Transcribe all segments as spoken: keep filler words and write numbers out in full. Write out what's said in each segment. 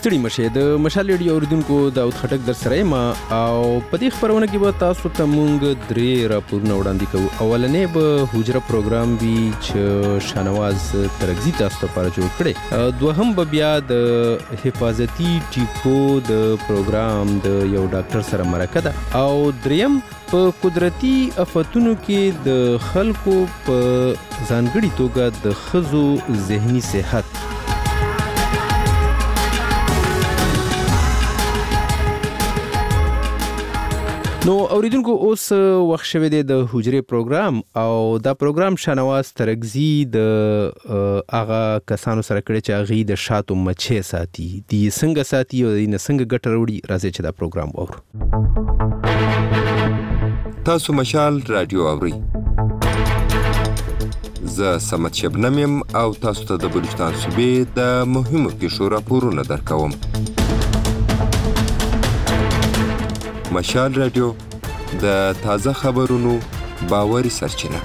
ستړي مشه د مشال ریډیو اوریدونکو داود خټک در سره ما او په دې خبرونه کې به تاسو ته مونږ درې راپورونه وړاندې کوو. اولنې به حجره پروګرام وی چې شانواز ترغزی تاسو لپاره جوړ کړي. دوهم به بیا د حفاظتي ټیپو د پروګرام د یو ډاکټر سره مرکه ده او دریم په قدرتي آفتونو کې د خلکو په ځانګړي توګه د ښځو ذهني صحت. نو اوریدونکو اوس وخت شوه د حجره پروګرام او دا پروګرام شانواز ترغزی د هغه کسانو سره کړی چې هغه د شاتو مچې ساتي دي څنګه ساتي او د څنګه ګټه وړي. راځي چې دا پروګرام وورو. تاسو مشال رادیو اوري. زه سمت شبنم او تاسو ته د بلوچستان صوبې د مهمو پیښو راپورونه درکوم. مشال رادیو د تازه خبرونو باوري سرچینه.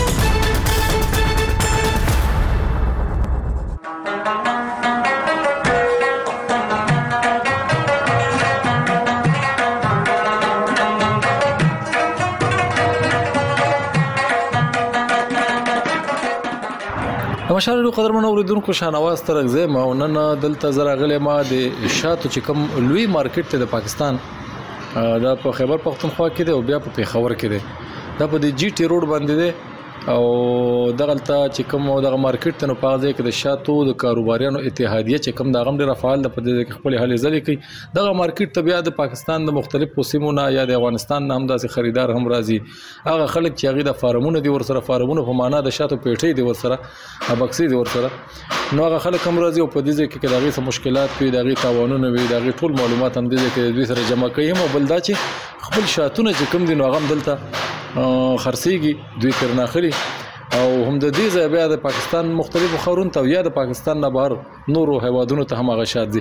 مشال رادیو قدرمن اوریدونکو شانواز ترغزی ما نن دلته زراغله ما د شاتو چې کوم لوی مارکیټ ته د پاکستان دا په خیبر پختونخوا کې دی او بیا په پیښور کې دی. دا په د جی ټی روډ باندې دی او دغلته چې کوم دغه مارکیټ ته نو پاځي کې د شاتو د کاروباریانو اتحادیه چې کوم دغه ډېر فعال د په دې کې خپل حل ځلې کوي. دغه مارکیټ ته بیا د پاکستان د مختلفو سیمونو یا د افغانستان نه هم داسې خریدار هم راځي. هغه خلک چې هغه د فارمونو دی ورسره فارمونو په معنا د شاتو پیټې دی ورسره ابکسي دی ورسره نو هغه خلک هم راځي او په دې کې کې دغه څه مشکلات وي دغه تاوانونه وي دغه ټول معلومات هم دې کې دوی سره جمع کوي او بل دا چې خپل شاتونه چې کوم دي نو هغه دلته خرڅيږي دوی ترناخلي او هم د دې ځای بیا د پاکستان مختلفو خورون ته یا د پاکستان نه بهر نورو هیوادونو ته هم هغه شات دي.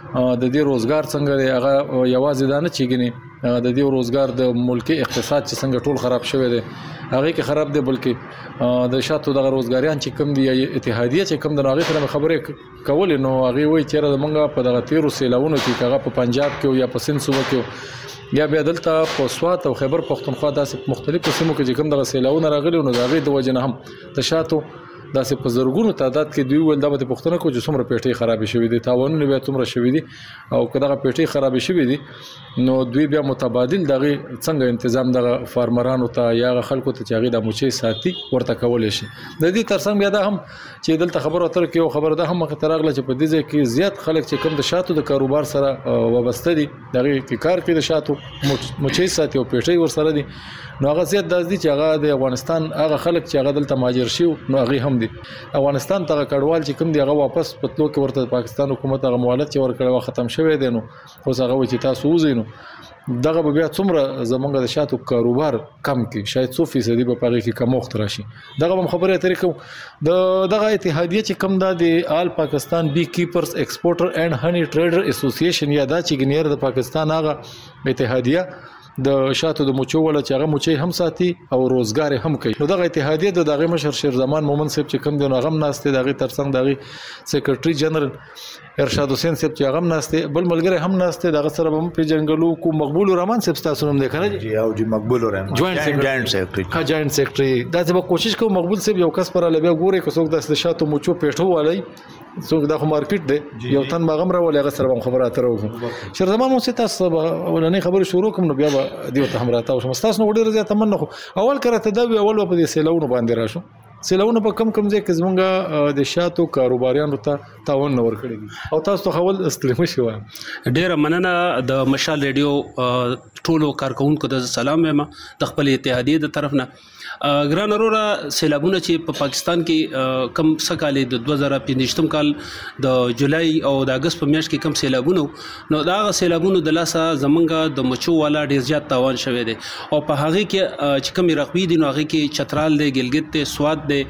د دې روزګار څنګه دی هغه یوازې دا نه چېګني د دې روزګار د ملکی اقتصاد چې څنګه ټول خراب شوی دی هغه کې خراب دی بلکې د شاتو د روزګاریان چې کم دي اتحادیه چې کم د هغه سره خبرې کول نو هغه وایي چې د منګه په دغه تیرو سیلاونو کې هغه په پنجاب کې یا په سند صوبه کې یا بیا دلته په سوات او خیبر پختونخوا داسې مختلفو سیمو کې چې کوم دغه سیلاونه راغلي نو دا غي د وجه نه هم د شاتو داسې په زرګونو تعداد کې دوی ول د پښتنه کو چې څومره پیټي خراب شوي دي تاوانونه بیا څومره شوي دي او کله پیټي خراب شوي دي نو دوی بیا متبادل دغه څنګه تنظیم دغه فارمرانو ته یا خلکو ته چې هغه د موچي ساتي ورته کول شي. د دې ترڅنګ بیا دا هم چې دلته خبره تر کې او خبره ده هم مخ تراغله چې په دې ځای کې زیات خلک چې کم د شاتو د کاروبار سره وابسته دي دغه کې کار کوي د شاتو موچي ساتي او پیټي ور سره دي نو هغه زیات داسدي چې هغه د افغانستان هغه خلک چې هغه دلته مهاجر شي نو هغه هم دي افغانستان ته کډوال چې کوم دی هغه واپس پتلو کې ورته پاکستان حکومت هغه مهلت چې ورکړی ختم شوی دی نو خو هغه و چې تاسو وزینو دغه بیا څومره زمونږ د شاتو کاروبار کم کې شاید څو فیصد به پاره کې کموخت راشي. دغه هم خبره ترې کوم د دغه اتحادیه چې کوم د آل پاکستان بی کیپرز ایکسپورټر اینڈ هنی ټریډر اسوسییشن یا دا چې ګنیر د پاکستان هغه اتحادیه د شاتو د موچو ولا چې هغه موچي هم ساتي او روزګار هم کوي. نو دغه اتحادیه د دغه مشر شیر زمان مومن صاحب چې کوم دی نو هغه ناشته دغه ترڅنګ دغه سیکریټري جنرال ارشاد حسین صاحب چې هغه ناشته بل ملګری هم ناشته دغه سره هم په جنګلو کو مقبول رحمان صاحب تاسو هم ده کنه جی او جی مقبول رحمان جوائنٹ سیکریټری ها جوائنٹ سیکریټری دا چې کوشش کوم مقبول صاحب یو کس پر لبیا ګوره کو څوک د شاتو موچو پیټو والی څوک د مارکیټ دی یو تن ماغم را ولې هغه سره هم خبره اترو شر زمان مو ست تاسو ولنې خبره شروع کوم نو بیا دیو ته هم راته او تاسو نو ډیر زیات تمنه اول کړه تداوی اول په دې سیلونو باندې راشو سیلونه په کم کم ځای کې زمونږ د شاتو کاروباریانو ته تاوان نور کړی او تاسو ته خول استلمه شو. ډیره مننه د مشال ریډیو ټولو کارکونکو د سلام وایم د خپل اتحادیه د طرف نه. ګران اورا سیلابونه چې په پاکستان کې کم سکالې د دوه زره پنځم کال د جولای او د اگست په میاشت کې کم سیلابونه نو دا سیلابونه د لاسه زمونږ د مچو والا ډیر زیات تاوان شوه دي او په هغه کې چې کم رقبې دي نو هغه کې چترال دی ګلګت ته سواد دی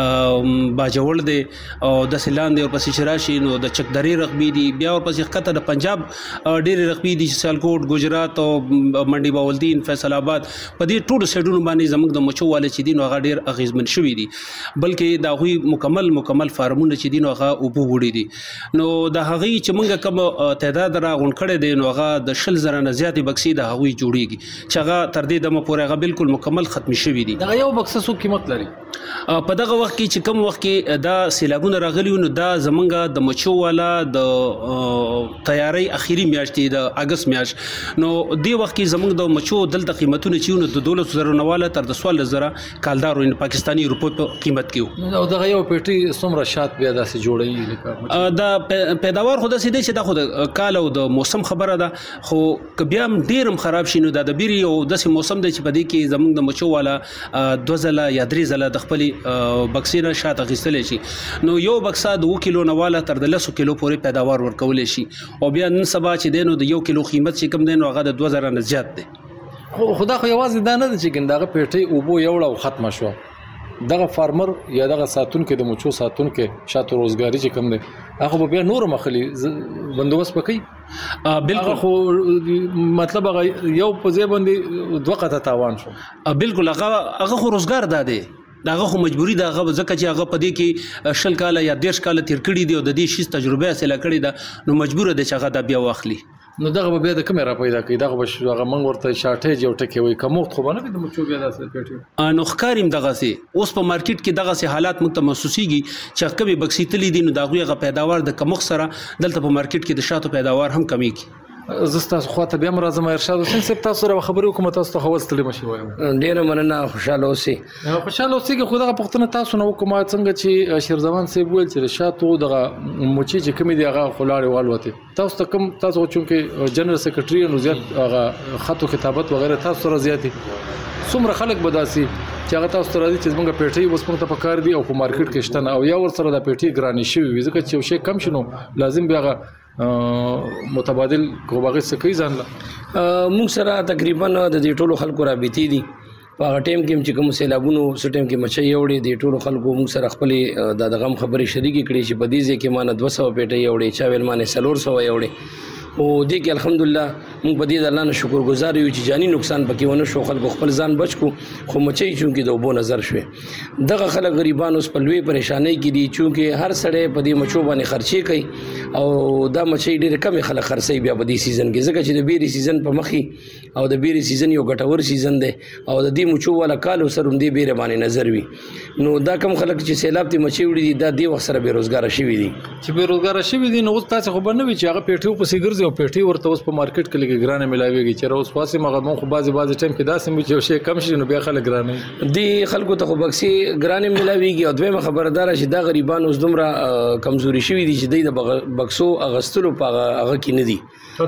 باجوړ دی او د سیلان دی او پسې شراشي نو د چکدری رغبي دي بیا او پسې خطه د پنجاب ډېر رغبي دي سیالکوټ ګجرات او منډي باولدین فیصل آباد په دې ټولو سایډونو باندې زموږ د مچو والے چې دي نو هغه ډېر اغیزمن شوي دي بلکې دا غوي مکمل مکمل فارمونه چې دي نو هغه اوبو وړي دي نو د هغه چې موږ کوم تعداد را غون کړی دی نو هغه د شل زره نه زیاتې بکسې د هغوی جوړیږي چې هغه تر دې دمه پورې هغه بالکل مکمل ختم شوي دي دا یو بکسه څو قیمت لري په دغه وخت کې چې کوم وخت کې دا سیلابونه راغلي نو دا زمونږ د مچو والا د تیاری اخیری میاشت دی د اگست میاشت نو دې وخت کې زمونږ د مچو دلته قیمتونه چې نو د دولت زره نواله تر د سوال زره کالدارو ان پاکستانی روپو په قیمت کې نو دغه یو پیټي څومره شات بیا داسې جوړي لکه دا پیداوار خو داسې دی چې دا خو د کال او د موسم خبره ده خو که بیا هم ډېر هم خراب شي نو دا د بیري او داسې موسم دی چې په دې کې زمونږ د مچو والا دوه ځله یا درې ځله د خپلې بکسې نه شاته اخیستلی شي نو یو بکسه د اوه کیلو نه واله تر د لسو کیلو پورې پیداوار ورکولی شي او بیا نن سبا چې دی نو د یو کیلو قیمت چې کوم دی نو هغه د دوه زره نه زیات دی خو خدا خو یوازې دا نه ده چې دغه پیټۍ اوبو یوړه او ختمه شوه دغه فارمر یا دغه ساتونکو د مچو ساتونکو شاته روزګاری چې کوم دی هغه به بیا نور مخلي بندوبست وکړي بالکل خو مطلب هغه یو په ځای باندې دوه قطه تاوان شو بالکل هغه هغه خو روزګار ده داغه خو مجبوری دا هغه ځکه چې هغه په دې کې شل کاله یا دیرش کاله تیر کړي دي او د دې شیز تجربه حاصله کړي ده نو مجبور دي چې هغه دا بیا واخلي نو دغه بیا د کیمرا پیدا کوي دغه بش هغه منګ ورته شارټیج یو ټکی وي کومخت خو باندې د مچو بیا داسې پیټي نو ښکاریم دغه سي اوس په مارکیټ کې دغه سي حالات موږ ته محسوسيږي چې کبي بکسي تللی دي نو دغه غ پیداوار د کمخ سره دلته په مارکیټ کې د شاتو پیداوار هم کمیږي زستا خواته بیا مرزم ارشاد حسین صاحب تاسو سره خبرې کوم تاسو ته خواست لې مشي وایم ډیر مننه خوشاله اوسئ خوشاله اوسئ چې خدای پښتنه تاسو نو کوم څنګه چې شیر زمان صاحب ویل چې شاتو دغه موچی چې کوم دی هغه خلاړې والوته تاسو ته کوم تاسو چې جنرال سیکریټری نو زیات هغه خطو کتابت وغیرہ تاسو سره زیاتی څومره خلک بداسي چې هغه تاسو راځي چې موږ پیټي اوس موږ ته پکار دی او په مارکیټ کې شته او یا ور سره د پیټي ګرانی شي وي ځکه چې شی کم شنو لازم بیا متبادل کوباغه سکی ځان لا موږ سره تقریبا د دې ټولو خلکو رابطې دي په ټیم کې چې کوم سیلابونو سټیم کې مچي وړي د ټولو خلکو موږ سره خپل د غم خبرې شریک کړي چې په دې ځکه مانه دوه سوه پیټي وړي چا ویل مانه څلور سوه وړي او دې کې الحمدلله موږ په دې د الله نه شکر گزار یو چې جاني نقصان پکې ونه شو خلکو خپل ځان بچ کو خو مچي چونکې د وبو نظر شوه دغه خلک غریبان اوس په لوی پریشانی کې دي چونکې هر سړی په دې مچو باندې خرچي کوي او دا مچي ډېر کم خلک خرڅي بیا په دې سیزن کې ځکه چې د بیري سیزن په مخي او د بیري سیزن یو ګټور سیزن دی او د دې مچو والا کال سره دې بیره باندې نظر وي نو دا کم خلک چې سیلاب ته مچي وړي دي دا دې وخت سره بیروزګار شوي دي چې بیروزګار شوي دي نو تاسو خو بنوي چې هغه پیټیو په سیګرز او پیټي ورته اوس په مارکیټ کې لګي ګرانه ملاويږي چې اوس واسه مغه مون خو بازي بازي ټایم کې داسې مې چې شي کم شي نو بیا خلک ګرانه دي خلکو ته خو بکسي ګرانه ملاويږي او دویمه خبردار شي دا غریبان اوس دومره کمزوري شوي دي چې د بکسو اغستلو په هغه کې نه دي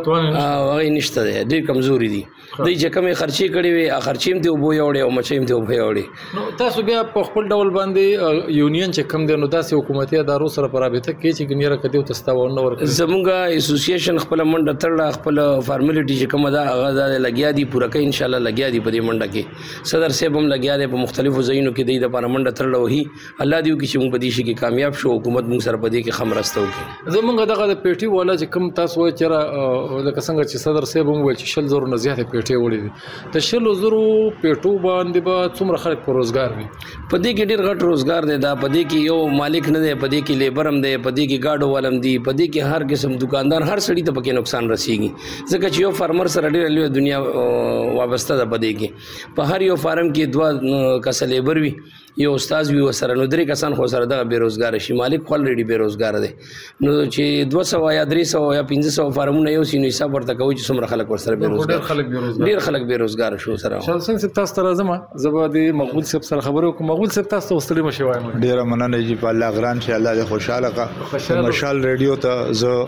هغه نشته دي ډېر کمزوري دي دوی چې کومه خرچي کړي وي خرچیم ته وبو یوړي او مچیم ته وبو یوړي نو تاسو بیا په خپل ډول باندې یونین چې کم دی نو داسې حکومتي ادارو سره پر رابطه کې چې ګنیره کدیو تستاو نو ورکړي زموږه اسوسییشن خپل منډه تړه خپل فارمالیټي چې کومه دا هغه د لګیا دي پوره کوي ان شاء الله لګیا دي په دې منډه کې صدر صاحب هم لګیا دي په مختلفو ځایونو کې د لپاره منډه تړله وهي الله دې وکړي چې موږ په دې شي کې کامیاب شو حکومت موږ سره په دې کې خمرسته وکړي زموږ دغه د پیټي والا چې کوم تاسو وایي چې لکه څنګه چې صدر صاحب هم ویل چې شل زرو نه زیاتې پیټي وړي دي د شلو زرو پیټو باندې به څومره خلک په روزګار وي په دې کې ډېر غټ روزګار دی دا په دې کې یو مالک نه دی په دې کې لیبر هم دی په دې کې ګاډو والم دی په دې کې هر قسم دکاندار هر سړی ته پکې نقصان رسیږي ځکه چې یو فارمر سره ډېر لوی دنیا وابسته ده په دې کې په هر یو فارم کې دوه کسه لیبر وي یو استاد وي وسره نو درې کسان خو سره دغه بیروزګار شي مالک خپل ریډي بیروزګار دی نو چې دوه سوه یا درې سوه یا پنځه سوه فارمونه یو سینو حساب ورته کوي چې څومره خلک ورسره بیروزګار ډېر خلک بیروزګار شو سره شال سنگ صاحب تاسو ته راځم زه به د مقبول صاحب سره خبرې وکړم مقبول صاحب تاسو ته ستړي مشي وایم ډېره مننه چې په الله غران چې الله دې خوشحاله کا مشال ریډیو ته زه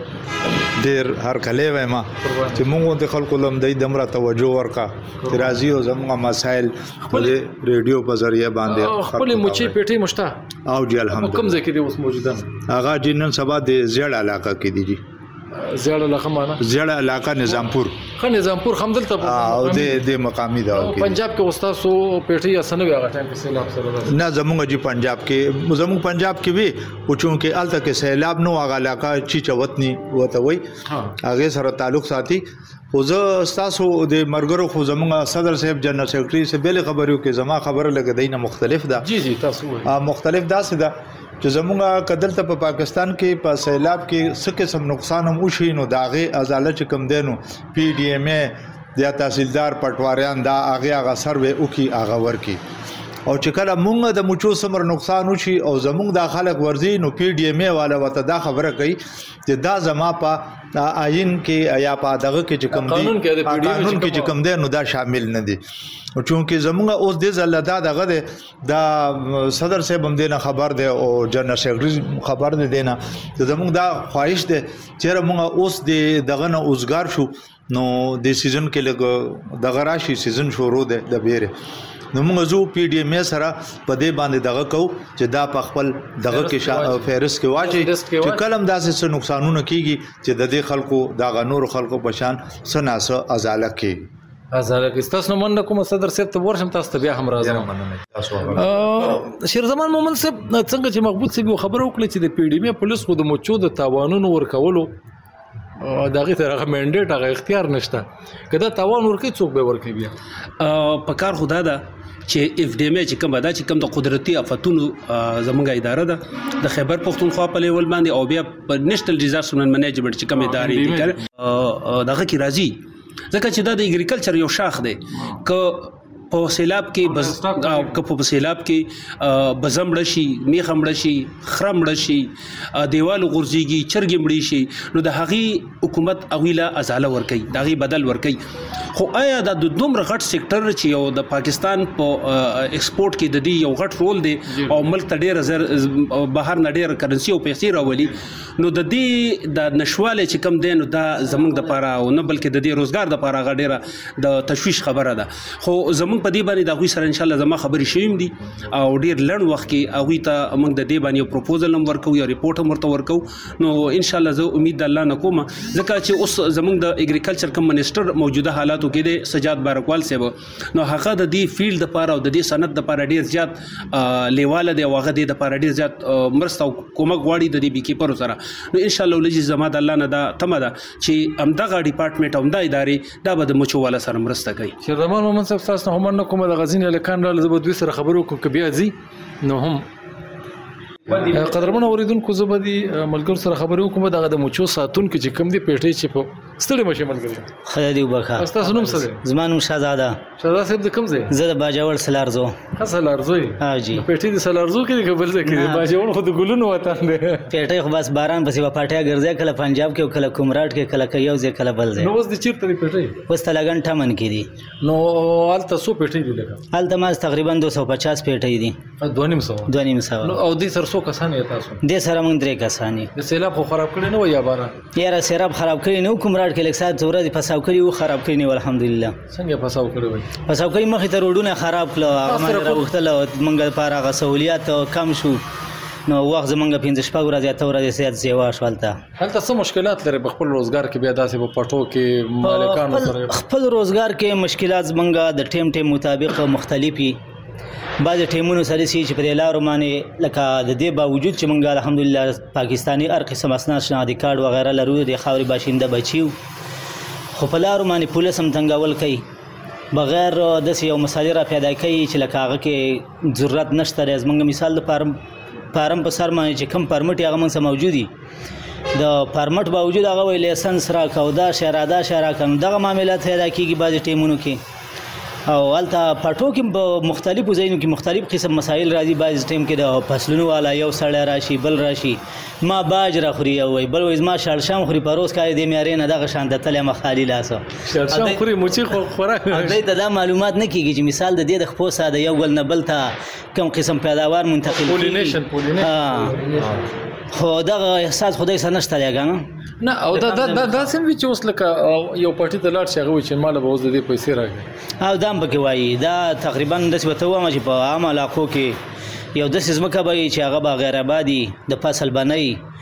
ډېر هر کله وایم چې موږ د خلکو لم د دمره توجه ورکا چې راځي او زموږ مسائل په ریډیو په ذریعہ باندې خپل مچي پیټي مشته او جی الحمدلله کوم ځای کې دی اوس موجوده هغه جنن سبا د زیړ علاقه کې دی جی زیړه علاقه معنا زیړه علاقه نظامپور خو نظامپور همدلته او د د مقامی دا پنجاب کې استاد سو پیټي اسنه وی هغه ټایم کې سیلاب سره نه زمونږ جی پنجاب کې زمونږ پنجاب کې وی او چونکه الته کې سیلاب نو هغه علاقه چی چوتنی وته وی هغه سره تعلق ساتي خو زه تاسو د مرګرو خو زمونږ صدر صاحب جنرال سیکریټری سے بیل خبرو کې زما خبره لګ دینه مختلف ده جی جی تاسو مختلف داسې ده چې زمونږ کدلته په پاکستان کې په سیلاب کې څه قسم نقصان هم وشي نو داغه ازاله چې کم دینو پی ډی ایم ای د تحصیلدار پټواریان دا هغه هغه سروې وکي هغه ورکی او چې کله مونږ د مچو سمر نقصان وشي او زمونږ د خلک ورزي نو پی ډی ایم ای والا وته دا خبره کوي چې دا زما په آئین کې یا په دغه کې چې کم دي قانون کې چې کم دي نو دا شامل نه دي او چونکه زمونږ اوس د زلدا دغه د صدر صاحب هم دینه خبر دی او جنرال سیکریټری خبر دی دینه زمونږ دا خواهش دی چې مونږ اوس د دغه نه اوسګار شو نو د سیزن کې لګ دغه راشي سیزن شروع دی د بیره نو موږ زو پی ډی ایم سره په دې باندې دغه کو چې دا په خپل دغه کې فهرست کې واچي چې کلم داسې نقصانونه کیږي چې د دې خلکو دغه نور خلکو بشان سناسه ازاله کې ازاله کې تاسو نو من کوم صدر صاحب ته ورشم تاسو بیا هم راځم تاسو شیر زمان مومن صاحب څنګه چې مقبول صاحب خبرو کړل چې د پی ډی ایم پولیس خو د مچو د تاوانونو ورکولو دغه طرحه منډیټ هغه اختیار نشته کله تاوان ورکې څوک به ورکې بیا په کار خدا ده چې اف ډی ام چې کوم دا چې کوم د قدرتي افتونو زمونږه اداره ده د خیبر پختونخوا په لیول باندې او بیا په نېشنل ډیزاستر منیجمنت چې کوم ادارې دي دغه کی راځي ځکه چې دا د اګریکلچر یو شاخ دی ک په سیلاب کې بز ک په سیلاب کې بزمړ شي میخمړ شي خرمړ شي دیوال غورځيږي چرګ مړي شي نو د هغي حکومت اویلا ازاله ور کوي دغه بدل ور کوي خو آیا د دومره غټ سېکټر چې یو د پاکستان په ایکسپورت کې د دې یو غټ رول دی او ملک ته ډېر زر بهر نه ډېر کرنسي او پیسې راولي نو د دې د نشواله چې کم دین دا زمونږ د پاره او نه بلکې د دې روزګار د پاره غډېره د تشويش خبره ده خو زمونږ په دې باندې د غوي سره ان شاء الله زما خبرې شوم دي او ډېر لړ وخت کې هغه ته موږ د دې باندې پروپوزل هم ورکو یا ریپورت هم ورته ورکو نو ان شاء الله زه امید الله نه کوم ځکه چې اوس زمونږ د اګریکلچر کم منسٹر موجوده حالاتو کې د سجاد بارکوال صاحب نو هغه د دې فیلډ لپاره او د دې صنعت لپاره ډېر زیات لیواله دی او هغه د لپاره ډېر زیات مرسته او کومک غواړي د دې بي کیپر سره نو ان شاء الله ولجی زما د الله نه دا تمه ده چې امدغه ډپارټمنټ همدا ادارې دا به د مچو والا سره مرسته کوي چې زمان مومن صاحب تاسو هم نه کومه د غزین الکان را زبد دوی سره خبرو کوم ک بیا زی نو هم قدرمن اوریدونکو زبدي ملګر سره خبرو کوم دغه د مچو ساتون کې چې کم دي پیټې چې په ستړي مشه ملګری خدای دې وبخا تاسو نوم څه دی زمانو شهزاده شهزاده صاحب د کوم ځای زه د باجوړ سلارزو سلارزوی ها جی پیټې د سلارزو کې قبل ځکه دی باجوړ خو د ګلونو وطن دی پیټې خو بس باران پسې په پټیا ګرځي کله پنجاب کې کله کومراټ کې کله یو ځای کله بل ځای نو اوس د چیرته دی پیټې اوس تلګن ټمن کې دي نو الته سو پیټې دي لګا الته ما تقریبا دوه سوه پچاس پیټې دي دوه نیم سوه دوه نیم سوه او دې سر سو کسان یې تاسو د سره مونږ درې کسانی د سیلاب خو خراب کړی نه و یا باران یاره سیلاب خراب کړی نه کومراټ کې لکه سات زوره دي فساو کړی او خراب کړی نه الحمدلله څنګه فساو کړی وای فساو کړی مخې ته روډونه خراب کړو هغه مې راوختل مونږ لپاره هغه سہولیات کم شو نو وخت زمونږ پنځه شپږ ورځې ته ورځې سیات سیوا شولته هلته څه مشکلات لري په خپل روزګار کې بیا داسې په پټو کې مالکانو سره خپل روزګار کې مشکلات زمونږ د ټیم ټیم مطابق مختلفي بعض ټیمونو سره سي چې په دې لارو باندې لکه د دې باوجود چې مونږ الحمدلله پاکستاني هر قسم اسناد شناختی کارت وغیرہ لرو د خاوري باشنده بچیو خو په لارو باندې پولیس هم څنګهول کوي بغیر د یو مسالې را پیدا کوي چې لکه هغه کې ضرورت نشته د زمونږ مثال د پارم پارم په سر باندې چې کم پرمټ هغه مونږ سره موجودي د پرمټ باوجود هغه وی لایسنس را کودا شرادا شرا کوم دغه معاملات پیدا کیږي بعض ټیمونو کې او الته پټو کې په مختلفو ځایونو کې مختلف قسم مسایل راځي بعض ټیم کې د فصلونو والا یو سړی راشي بل راشي ما باج را خوري وي بل وي ما شال شام خوري پروس کاری د میارې نه دغه شان د تلې مخالي لاسو شال شام خوري موچی خو خوراک دې ته دا معلومات نه کیږي چې مثال د دې د خپل ساده یو ګل نه بل ته کم قسم پیداوار منتقل پولینیشن پولینیشن خو دغه احساس خدای سره نشته لګا نه او دا دا دا سم وی چې اوس لکه یو پټی د لاړ شي هغه چې مال به اوس د دې پیسې راغی او دام پکې وایي دا تقریبا د څه وته ما چې په عام علاقو کې یو د سیسمکه به چې هغه به غیر آبادی د فصل بنای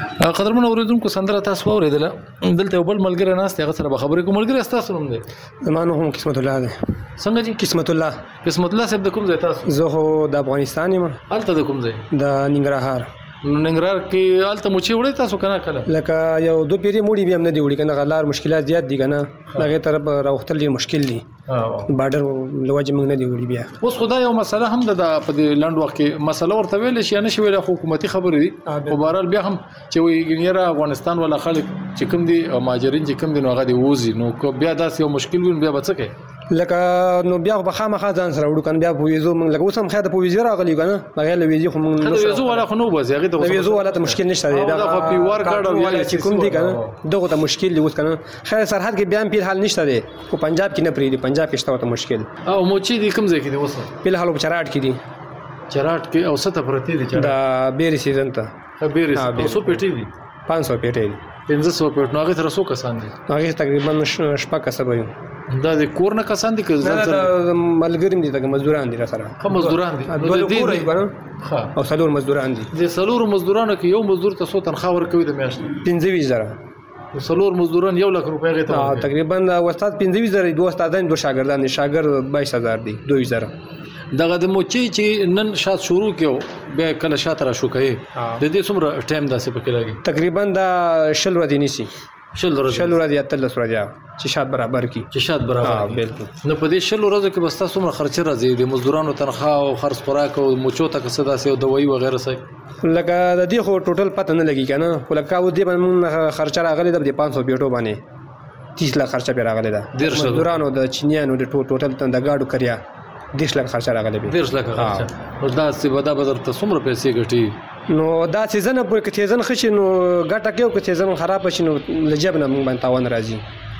قدرمن اوریدونکو سندره تاسو اوریدله دلته یو بل ملګری ناست هغه سره به خبرې کوم. ملګری تاسو نوم دی؟ زمانو هم قسمت الله دی. څنګه جی؟ قسمت الله. قسمت الله صاحب د کوم ځای تاسو؟ زه خو د افغانستان یم. هلته د کوم ځای؟ د ننګرهار. ننګرهار کې هلته موچې وړئ تاسو که نه کله؟ لکه یو دو پیرې موړي بیا هم نه دي وړي، که نه غلار مشکلات زیات دي که نه هغې طرف راوختل ډېر مشکل دي، بارډر له وجې موږ نه دي وړي. بیا اوس خو دا یو مسله هم ده په دې لنډ وخت کې مسله ورته ویلی شي یا نه شي ویلی، خو حکومتي خبرې دي. خو بهرحال بیا هم چې وایي یاره افغانستان والا خلک چې کوم دي مهاجرین چې کوم دي نو هغه دې ووځي، نو که بیا داسې یو مشکل وي نو بیا به څه کوي؟ لکه نو بیا خو به خامخا ځان سره وړو که نه بیا په ویزو موږ لکه اوس هم خیر د په ویزې راغلي که نه هغې له ویزې خو موږ د ویزو والا خو نه وبځي، هغې د ویزو والا ته مشکل نشته دی، دغه پی وار کارډ او والا چې کوم دي که نه دغو ته مشکل دی اوس که نه. خیر سرحد کې بیا هم فی الحال نشته دی، خو پنجاب کې نه پرېږدي، پنجاب کې شته ورته مشکل. او موچې دي کوم ځای کې دي اوس؟ فی الحال په چراټ کې دي. چراټ کې او څه ته پرتې دي؟ د بیرې سیزن ته بیرې سیزن څو پیټې دي؟ پانچ سوه پیټې دي. پنځه سوه پیټ. نو هغې سره څو کسان دي؟ هغې تقریبا شپږ کسه به یو. دا د کور نه کسان دي که نه د ملګري هم دي، دغه مزدوران دي راسره. ښه مزدوران دي. دوه کور یې که نه او څلور مزدوران دي. د څلورو مزدورانو کې یو مزدور ته څو تنخواه ورکوي د میاشتې؟ پنځه ویشت زره. څلور مزدوران یو لک روپۍ هغې ته ورکوي. تقریبا د استاد پنځه ویشت زره، دوه استادان دوه شاګردان دي، شاګرد بایس هزار دي، دوه ویشت زره. دغه د موچې چې نن شات شروع کړو بیا کله شاته را شو کوي د دې څومره ټایم داسې پکې لګي؟ تقریبا دا شل ورځې نیسي. شل ورځې شل ورځې اتلس ورځې چې شات برابر کړي. چې شات برابر کړي. بالکل. نو په دې شل ورځو کې به ستاسو څومره خرچه راځي د مزدورانو تنخواه او خرڅ خوراک او موچو ته که څه داسې او دوایي وغیره څه؟ لکه د دې خو ټوټل پته نه لګي که نه، خو لکه اوس دې باندې مونږ خرچه راغلې ده د پانچ سوه پیټو باندې تیس لک خرچه پرې راغلې ده. مزدورانو د چینیانو د ټوټل د ګاډو کریا دېرش لک خرچه راغلی وي. دېرش لکه خرچه. نو داسې به دا به درته څومره پیسې ګټي؟ نو دا سیزن پورې که سیزن ښه شي نو ګټه کوي، او که سیزن خراب شي نو له جیب نه موږ باندې تاوان راځي.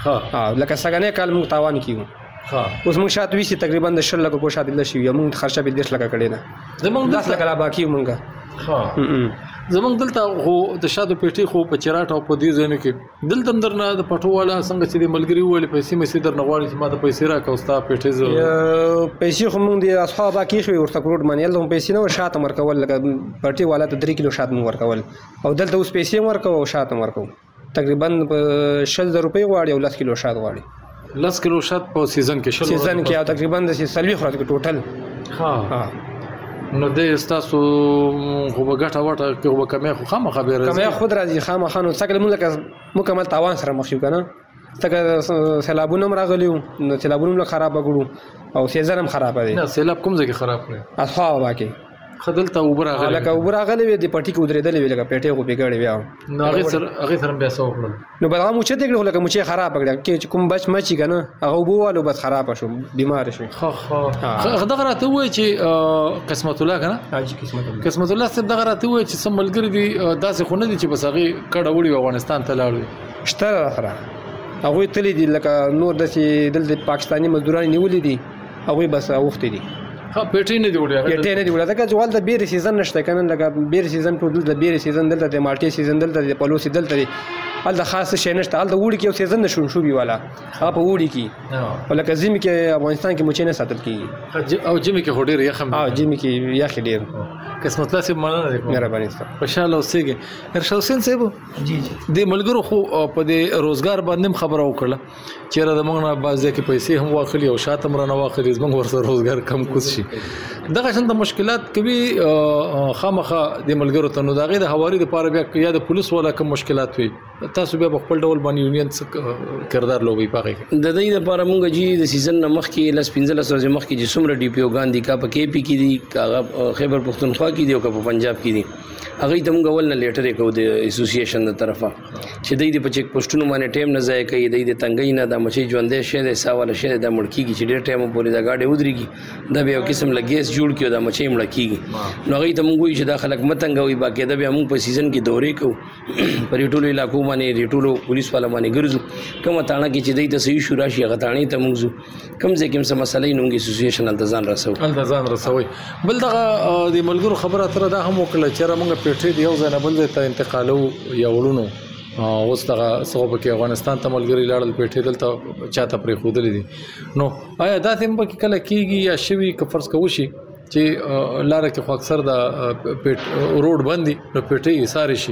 ها لکه سږنی کال موږ تاوان کیږو. اوس موږ شات ویسي تقریبا د شل لکو روپو شات بدله شوي، موږ خرچه به دېرش لکه کړې ده. زموږ داس لکه لا باقي موږ. زموږ دلته خو د شاتو پیټې خو په چراټ او په دې ځایونو کې دلته هم درنه د پټو والا څنګه چې د ملګري وویلې پیسې مېسې درنه غواړي چې ما ته پیسې راکړه او ستا پیټې زه پیسې خو موږ د اصحاب باقي شوي ورته کروډ باندې هلته هم پیسې نه وه، شات هم ورکول. لکه پټې والا ته درې کیلو شات موږ ورکول او دلته اوس پیسې هم ورکوو او شات هم ورکوو. تقریبا په شل زره روپۍ غواړي او لس کیلو شات غواړي. لس کیلو شات په سیزن کې شل سیزن کې او تقریبا د څلوېښت ورځو کې ټوټل. ها نو د ستاسو خو به ګټه وټه کې خو به کمی خو خامخا بیا راځي؟ کمی خود راځي خامخا. نو څه کله موږ لکه مکمل تاوان سره مخ یو که نه، ځکه سیلابونه هم راغلي وو، نو سیلابونه هم خرابه کړو او سیزن هم خرابه دی. نه سیلاب کوم ځای کې خراب کړی؟ اصحاب کې ښه دلته اوبه راغلې لکه اوبه راغلې وې د پټي کې ودرېدلې وې لکه پیټې خو بېګړې بیا. نو هغې سره هغې سره بیا څه وکړل؟ نو بس هغه موچې ته کړې خو لکه موچې خرابه کړه چې کوم بچ مچي که نه هغه اوبه والو بس خرابه شو، بیماره شو. ښه ښه دغه راته ووایي چې قسمت الله که نه؟ حاجي قسمت الله قسمت الله صاحب دغه راته ووایي چې څه ملګري دي داسې خو نه دي چې بس هغې کډه وړي و افغانستان ته لاړ وي؟ شته راسره هغوی تللي دي، لکه نور داسې دلته پاکستاني مزدوران نیولي دي، هغوی بس اوښتي دي. ها پیټې نه دی وړي؟ پیټې نه دی وړي ځکه چې هلته بیرې سیزن نشته که نه، لکه بیرې سیزن ټول دلته بیرې سیزن دلته دی، مالټې سیزن دلته دی، پلوسې دلته دی، هلته خاص شی نشته. هلته اوړي کې یو سیزن نه شونشوبي والا هغه په اوړي کې، او لکه ژمي کې افغانستان کې موچې نه ساتل کېږي. او ژمي کې خو ډېر یخ هم؟ او ژمي کې یخ ډېر. قسمت الله صاحب مننه دی. مهرباني ستا. خوشحاله اوسېږئ. ارشاد حسین صاحب جی جی د ملګرو خو په دې روزګار باندې هم خبره وکړله چېرې د موږ نه بعض ځای کې پیسې هم واخلي او شاته هم رانه واخلي، زموږ ورسره روزګار کم کوز شي. دغه شانته مشکلات کوي خامخا د ملګرو ته. نو د هغې د هواري دپاره بیا یا د پولیس والا کوم مشکلات وي تاسو بیا په خپل ډول باندې یونین څه کردار لوبوي په هغې کې؟ د دې دپاره مونږ جي د سیزن نه مخکې لس پنځلس ورځې مخکې چې څومره ډي پي اوګان دي، کا په کې پي کې دي، کا هغه خیبر پښتونخوا کې دي او که په پنجاب کې دي، هغې ته مونږ اول نه لیټر یې کوو د اسوسییشن د طرفه چې دوی د په چیک پوسټونو باندې ټایم نه ضایع کوي، دوی د تنګۍ نه دا مچۍ ژوندی شی دی، ساه والا شی دی، دا مړ کېږي چې ډېر ټایم پورې دا ګاډۍ ودرېږي، دا بیا یو قسم له ګیس جوړ کړي او دا مچۍ مړه کېږي. نو هغې ته مونږ وایو چې دا خلک مه تنګوئ، باقاعده بیا مونږ په سیزن کې دورې کوو په دې ټولو علاقو باندې دې ټولو پولیس والا باندې ګرځو، کومه تاڼه کې چې دوی ته صحیح شو راشي هغه تاڼې ته مونږ ځو، کوم ځای کې هم څه مسله وي نو مونږ اسوسییشن هلته ځان رسوو هلته ځان رسوئ. بل دغه د ملګرو خبره اتره دا هم وکړله چې یاره مونږ پیټې د یو ځای نه بل ځای ته انتقالوو یا وړو. اوس دغه څه خو پکې افغانستان ته ملګري لاړل پیټې دلته چا ته پرېښودلې دي. نو آیا داسې هم پکې کله کېږي یا شوي که فرض که وشي چې لاره کې خو اکثر د روډ بند دي نو پیټې ایسارې شي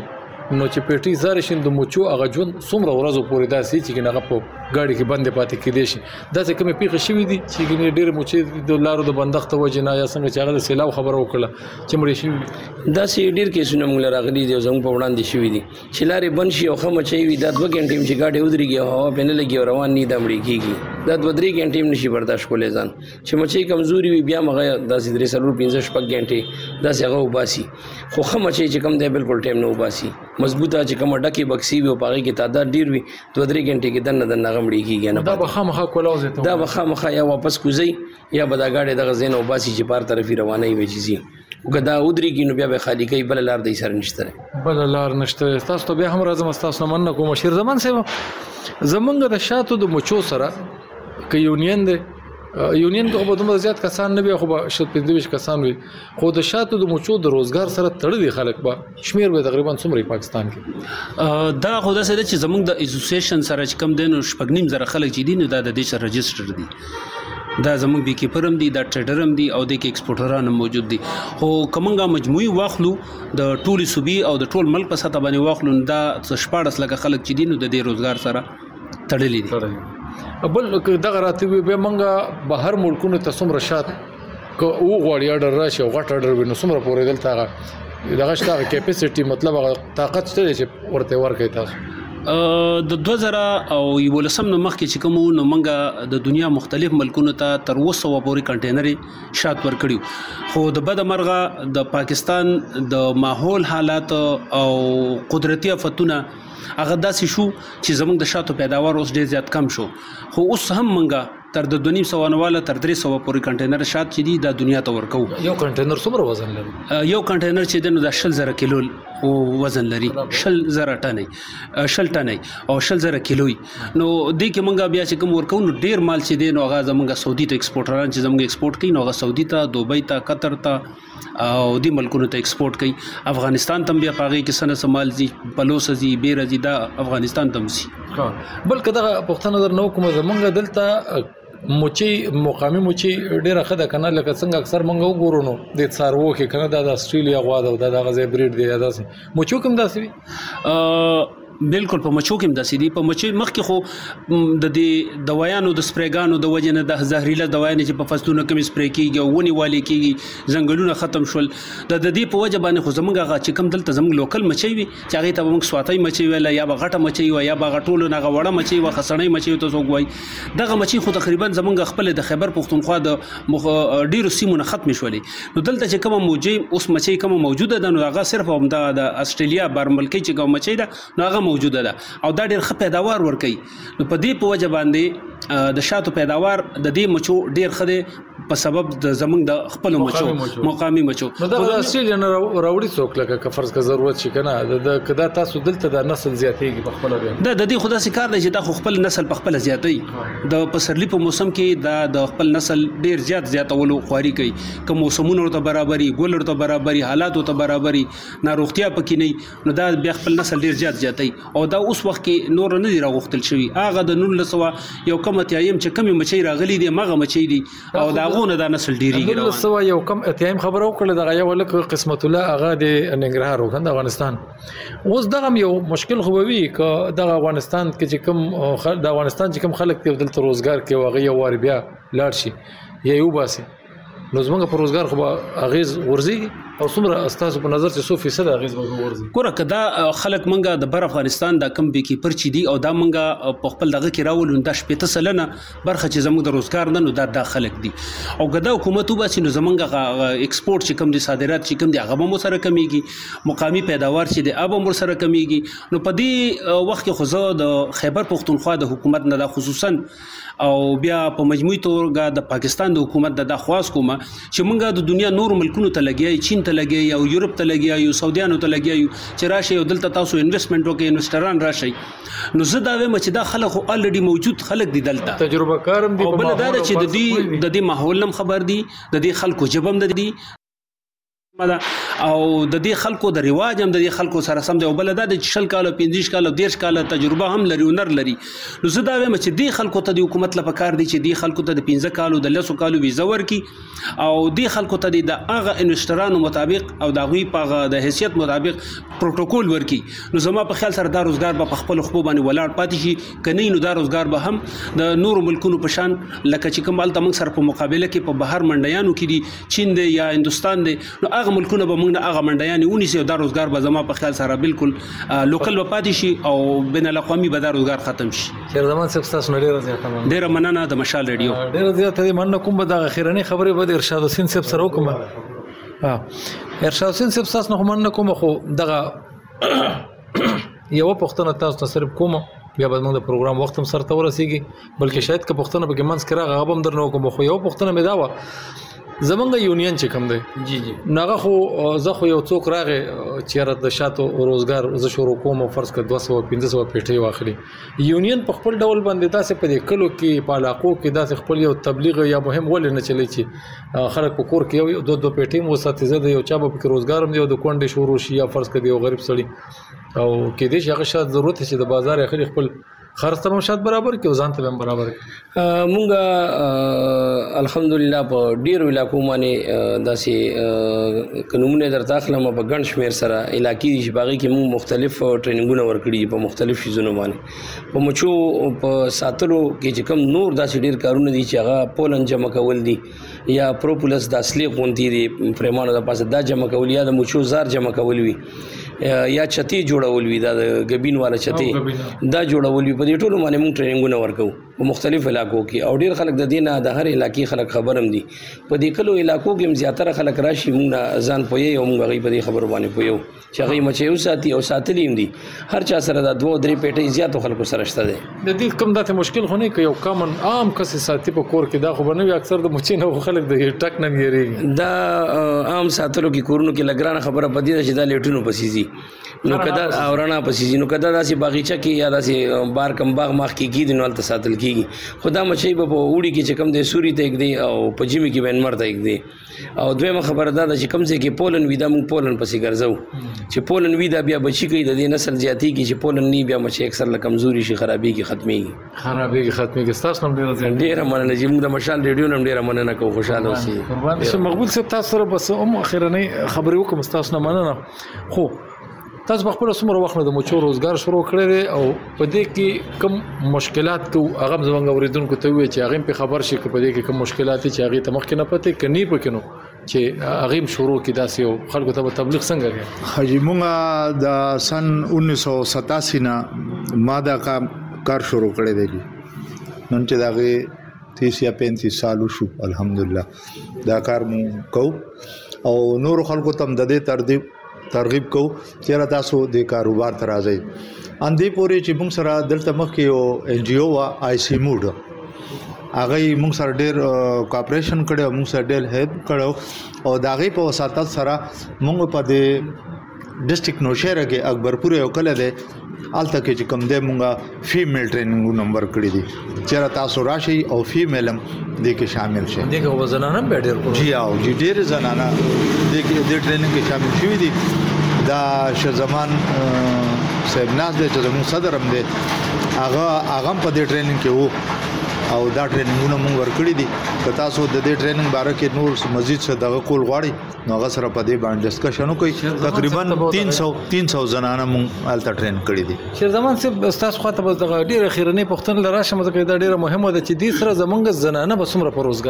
نو چې پیټي زار شي د موچو هغه ژوند څومره ورځو پورې داسې چې هغه په ګاډي کې بندې پاتې کېدې شي داسې کومې پیښې شوې دي چې ډېرې موچې د لارو د بندښت وجې نه یا څنګه چې هغه د سیلاب خبره وکړه چې مړې شوي داسې ډېر کیسونه موږ له راغلي دي او زموږ په وړاندې شوي دي چې لارې بند شي او ښه مچۍ وي دا دوه ګنټې چې ګاډي ودرېږي او هوا پرې نه لګي او روان نه دا مړې کېږي دا دوه درې ګنټې هم نشي برداشت کولی ځان چې مچۍ کمزوري وي بیا هم هغه داسې درې څلور پنځه شپږ ګنټې داسې هغه وباسي خو ښه مچۍ چې کوم دی بالکل ټایم نه وباسي مضبوطه چې کومه ډکې بکسي وي او په هغې کې تعداد ډېر وي دوه درې ګنټې کې دننه دننه هغه مړې کېږي نه دا به خامخا کولاوځي ته دا به خامخا یا واپس کوزئ یا به دا ګاډی دغه ځای نه وباسي چې پار طرفې روانوي وي چې ځي خو که دا ودرېږي نو بیا به خالي کوي بله لار دی سره نشته دی بله لار نشته ستاسو ته بیا هم راځم ستاسو نه مننه کوم شیر زمان صاحب زمونږ د شاتو د مچو سره که یونین دی یونین کې خو به دومره زیات کسان نه وي خو به شل پنځه ویشت کسان وي خو د شاتو د مچو د روزګار سره تړلي خلک به شمېر به تقریبا څومره پاکستان کې دا خو داسې ده چې زموږ د ایسوسییشن سره چې کوم دی نو شپږ نیم زره خلک چې دي نو دا د دې سره رجسټر دي دا زموږ بي کیپر هم دي دا ټریډر هم دي او د کې ایکسپورټران هم موجود دي خو کومنګه مجموعي واخلو د ټولي صوبې او د ټول ملک په سطح باندې واخلو دا شپاړس لکه خلک چې دي نو د دې روزګار سره تړلي دي بل دغه راته وي به مونږه بهر ملکونو ته څومره شات که وغواړي اډر راشي او غټ اډر وي نو څومره پورې دلته هغه دغه شته کیپاسټي مطلب هغه طاقت شته چې ورته ورکوي تاسو د دوه زره او یولسم نه مخکې چې کوم نو مونږه د دنیا مختلف ملکونو ته تر اوسه پورې کنټینري شات ورکړیو خو د بد مرغه د پاکستان د ماحول حالات او قدرتي آفتونه هغه داسې شو چې زموږ د شاتو پیداوار اوس ډېر زیات کم شو خو اوس هم مونږه تر د دوه نیم سوه نه واله تر درې سوه پورې کنټینر شات چې دي دا دنیا ته ورکو یو کنټینر څومره وزن لري یو کنټینر چې دی نو دا شل زره کیلو وزن لري شل زره ټنې شل ټنې او شل زره کیلوي نو دې کې مونږه بیا چې کوم ورکو نو ډېر مال چې دی نو هغه زموږ سعودي ته ایکسپورټران چې زموږ ایکسپورټ کوي نو هغه سعودي ته دوبۍ ته قطر ته او دې ملکونو ته ایکسپورټ کوي افغانستان ته بیا پاغي کې سنه سمال زی پلوس زی بیر زی دا افغانستان ته مسی بلکې دا پښتنه در نو کوم زمونږ دلته موچي مقامي موچي ډیره خده کنه لکه څنګه اکثر مونږ وګورو نو د څارو کې کنه د استرالیا غوا دا د غزې بریډ دی داسې موچو کوم داسې بالکل په مچو کې هم داسې دي په مچو مخکې خو د دې دوايانو د سپریګانو د وجه نه د زهريله دوايانې چې په فصلونو کې سپری کیږي او ونی والي کیږي ځنګلونه ختم شول د دې په وجه باندې خو زمونږ هغه چې کوم دلته زمونږ لوکل مچي وي چې هغه ته موږ سواتای مچي ویل یا بغټه مچي وي یا بغټولو نه غوړه مچي و خسنۍ مچي ته څوک وای دغه مچي خو تقریبا زمونږ خپل د خیبر پختونخوا د ډیرو سیمونو ختم شولې نو دلته چې کوم موجي اوس مچي کوم موجوده ده نو هغه صرف هم د استرالیا بار ملکی چې کوم مچي ده نو هغه موجوده ده او دا ډېر ښه پیداوار ورکوي نو په دې په وجه باندې د شاتو پیداوار د دې مچو ډېر ښه دی په سبب د زمونږ د خپلو مچو مقامي مچو نو دا د استرالیا نه راوړي څوک لکه که فرض که ضرورت شي که نه د که دا تاسو دلته د نسل زیاتېږي په خپله بیا دا د دې خو داسې کار دی چې دا خو خپل نسل په خپله زیاتوي د پسرلي په موسم کې دا د خپل نسل ډېر زیات زیاتولو خواري کوي که موسمونه ورته برابري ګل ورته برابري حالات ورته برابري ناروغتیا پکې نه نو دا بیا خپل نسل ډېر زیات زیاتوي او دا اوس وخت کې نور نه دی راغوښتل شوي هغه د نولس سوه یو کم اتیایم چې کمې مچۍ راغلي دي مغه مچۍ دي او د هغو نه دا نسل ډېرېږي نولس سوه یو کم اتیایم خبره وکړله دغه یو هلک قسمت الله هغه د ننګرهار و د افغانستان اوس دغه یو مشکل خو به وي که دغه افغانستان کې چې کوم د افغانستان چې کوم خلک دی دلته روزګار کوي او هغه یو وارې بیا لاړ شي یا یې وباسي نو زمونږ په روزګار خو به اغېز غورځېږي او څومره ستاسو په نظر چې څو فیصده اغېز به غورځي ګوره که دا خلک مونږه د بر افغانستان دا کم بي کیپر چې دي او دا مونږه په خپل دغه کې راولو دا شپېته سلنه برخه چې زموږ د روزګار نه نو دا دا خلک دي او که دا حکومت وباسي نو زمونږ ایکسپورټ چې کوم دي صادرات چې کوم دي هغه به مو سره کمیږي مقامي پیداوار چې دی هغه به مو سره کمیږي نو په دې وخت کې خو زه د خیبر پختونخوا د حکومت نه دا خصوصا او بیا په مجموعي توګه د پاکستان د حکومت د خواص کومه چې مونږه د دنیا نور ملکونو ته لګیای چین ته لګیای او یورپ ته لګیای او سعودیانو ته لګیای چې راشي او دلته تاسو انویسټمنټ وکړئ انویسټران راشي نو زه دا وایم چې دا خلک خو الریډي موجود خلک دي دلته تجربه کارم دي او بل دا چې د دې د دې ماحول نم خبر دي د دې خلکو جبم د دي او د دې خلکو د رواج هم د دې خلکو سره سم دی او بل دا د شل کال پنځه کال دیرش کال تجربه هم لري ونر لري نو زه دا وایم چې دې خلکو ته د حکومت لپاره کار دی چې دې خلکو ته د پنځه کالو د لسو کالو ویزا ورکي او دې خلکو ته د هغه انویسټرانو مطابق او د غوي په د حیثیت مطابق پروتوکول ورکي نو زما په خیال سره دا روزګار به په خپل خپل باندې ولاړ پاتې شي کني نو دا روزګار به هم د نور ملکونو په شان لکه چې کوم الته موږ سره په مقابله کې په بهر منډیانو کې دي چین دی یا هندستان دی نو هغه ملکونه به موږ هغه منډیانې ونیسي او دا روزګار به زما په خیال سره بالکل لوکل به پاتې شي او بین الاقوامي به دا روزګار ختم شي. خیر زمان صاحب تاسو نه ډیره زیاته مننه. ډیره مننه د مشال ریډیو. ډیره زیاته مننه کوم به دا خیرنی خبرې به ارشاد حسین صاحب سره وکم. ها ارشاد حسین صاحب تاسو نه مننه کوم خو دغه یو پښتنه تاسو ته صرف کوم بیا به موږ د پروګرام وخت هم سره ورسیږي بلکې شاید که پښتنه به منځ کې راغه غبم درنه کوم خو یو پښتنه مې دا و زمونږ یونین چې کوم دی جی جی ناغه خو زه خو یو څوک راغې چې د شاتو روزګار زه شروع کوم فرض ک دوه سوه پنځه سوه پیټې واخلي یونین په خپل ډول باندې تاسو په دې کلو کې په علاقو کې داسې خپل یو تبلیغ یا مهم ول نه چلی چې خلک په کور کې یو دوه دوه پیټې مو ساتي زه د یو چا په روزګار هم دی د کونډې شروع شي یا فرض ک دی یو غریب سړی او کې دې هغه شات ضرورت چې د بازار اخلي خپل خرڅ ته هم شات برابر کې او ځان ته هم برابر کې مونږه الحمدلله په ډیرو علاقو باندې داسې قانونونه درته اخلم په ګڼ شمیر سره علاقې دي چې باغی کې مونږ مختلف ټریننګونه ورکړي په مختلف شیزونو باندې په مچو په ساتلو کې چې کوم نور داسې ډیر کارونه دي چې هغه پولن جمع کول دي یا پروپولس د اصلي غونډې دي پرمانه د پاسه دا جمع کول یا د مچو زار جمع کول وي یا چتی جوړول وي دا غبین والا چتی دا جوړول وي په دې ټولو باندې موږ ټریننګونه ورکو په مختلف علاقو کې او ډیر خلک د دینه د هر علاقې خلک خبرم دي په دې کلو علاقو کې زیاتره خلک راشي موږ ځان پوي او موږ غي په دې خبرو باندې پوي چې هغه مچيو ساتي او ساتلیم دي هر چا سره د دوه درې پیټې زیاتو خلکو سره شته دي د دې کوم دته مشکل خو نه کوي یو کامن عام کس ساتي په کور کې دا خو بنوي اکثر د مچینو خلک د ټک نه یریږي دا عام ساتلو کې کورونو کې لګرانه خبره پدې چې دا لیټونو پسیزي نو کدا اورانه پسیزي نو کدا داسي باغچه کې یا داسي بار کم باغ ماخ کې کیږي نو تل ساتل کیږي خدا مچي په وړي کې چې کم دي سوري ته یک دی او پجيمي کې بن مرته یک دی او دویمه خبره دا چې کم ځای کې پولن ویدا مو پولن پسې ګرځو چې پولن ویدا بیا بچی کوي د دې نسل زیاتی کې چې پولن نی بیا مچي اکثر له کمزوري شي خرابي کې ختمي خرابي کې ختمي کې تاسو هم ډیر ډیر مننه چې موږ د مشال ریډیو نم ډیر مننه کوو خوشاله اوسئ قربان شم مقبول صاحب تاسو سره بس هم اخیرنی خبرې وکم تاسو نه مننه خو تاسو په خپل سمره وخت د مچو روزګار شروع کړی دی او په دې کې کوم مشکلات کو هغه زمونږ اوریدونکو ته وی چې هغه په خبر شي چې په دې کې کوم مشکلات چې هغه ته مخکې نه پته کني پکینو چې هغه شروع کې داسې او خلکو ته تبلیغ څنګه کوي حاجی مونږه د سن انیس سو ستاسي نه ما دا کار شروع کړی دی نن چې داغه تیس یا پینتیس سال شو الحمدلله دا کار مو کو او نور خلکو ته د دې ترغیب ترغیب کو چې تاسو د کاروبار ته راځي اندې پورې چې موږ سره دلته مخکې یو ان جی او وا آی سی موډ هغه موږ سره ډېر کوآپریشن کړو موږ سره ډېر هیلپ کړو او داغه په وساتت سره موږ په دې ډیسټریکټ نوشهره کې اکبرپور یو کله ده الته کې چې کوم ده موږ فیمیل ټریننګ نمبر کړی دي چې تاسو راشي او فیمیلم دې کې شامل شي دې کې وزنانه به ډېر کوي جی او جی ډېر زنانه دې کې دې ټریننګ کې شامل شوي دي دا شزمان صاحب ناز دې چې موږ صدر هم دې هغه هغه په دې ټریننګ کې وو او دا ټریننګونه موږ ورکړي دي که تاسو د دې ټریننګ باره کې نور مزید څه دغه کول غواړي نو هغه سره په دې باندې ډسکشن وکړي تقریبا تین سو تین سو زنانه موږ الته ټرین کړي دي شیر زمان صاحب تاسو خاطر به دغه ډیره خیرنی پښتون لراشه مزه دا ډیره مهمه ده چې دې سره زمونږ زنانه به څومره په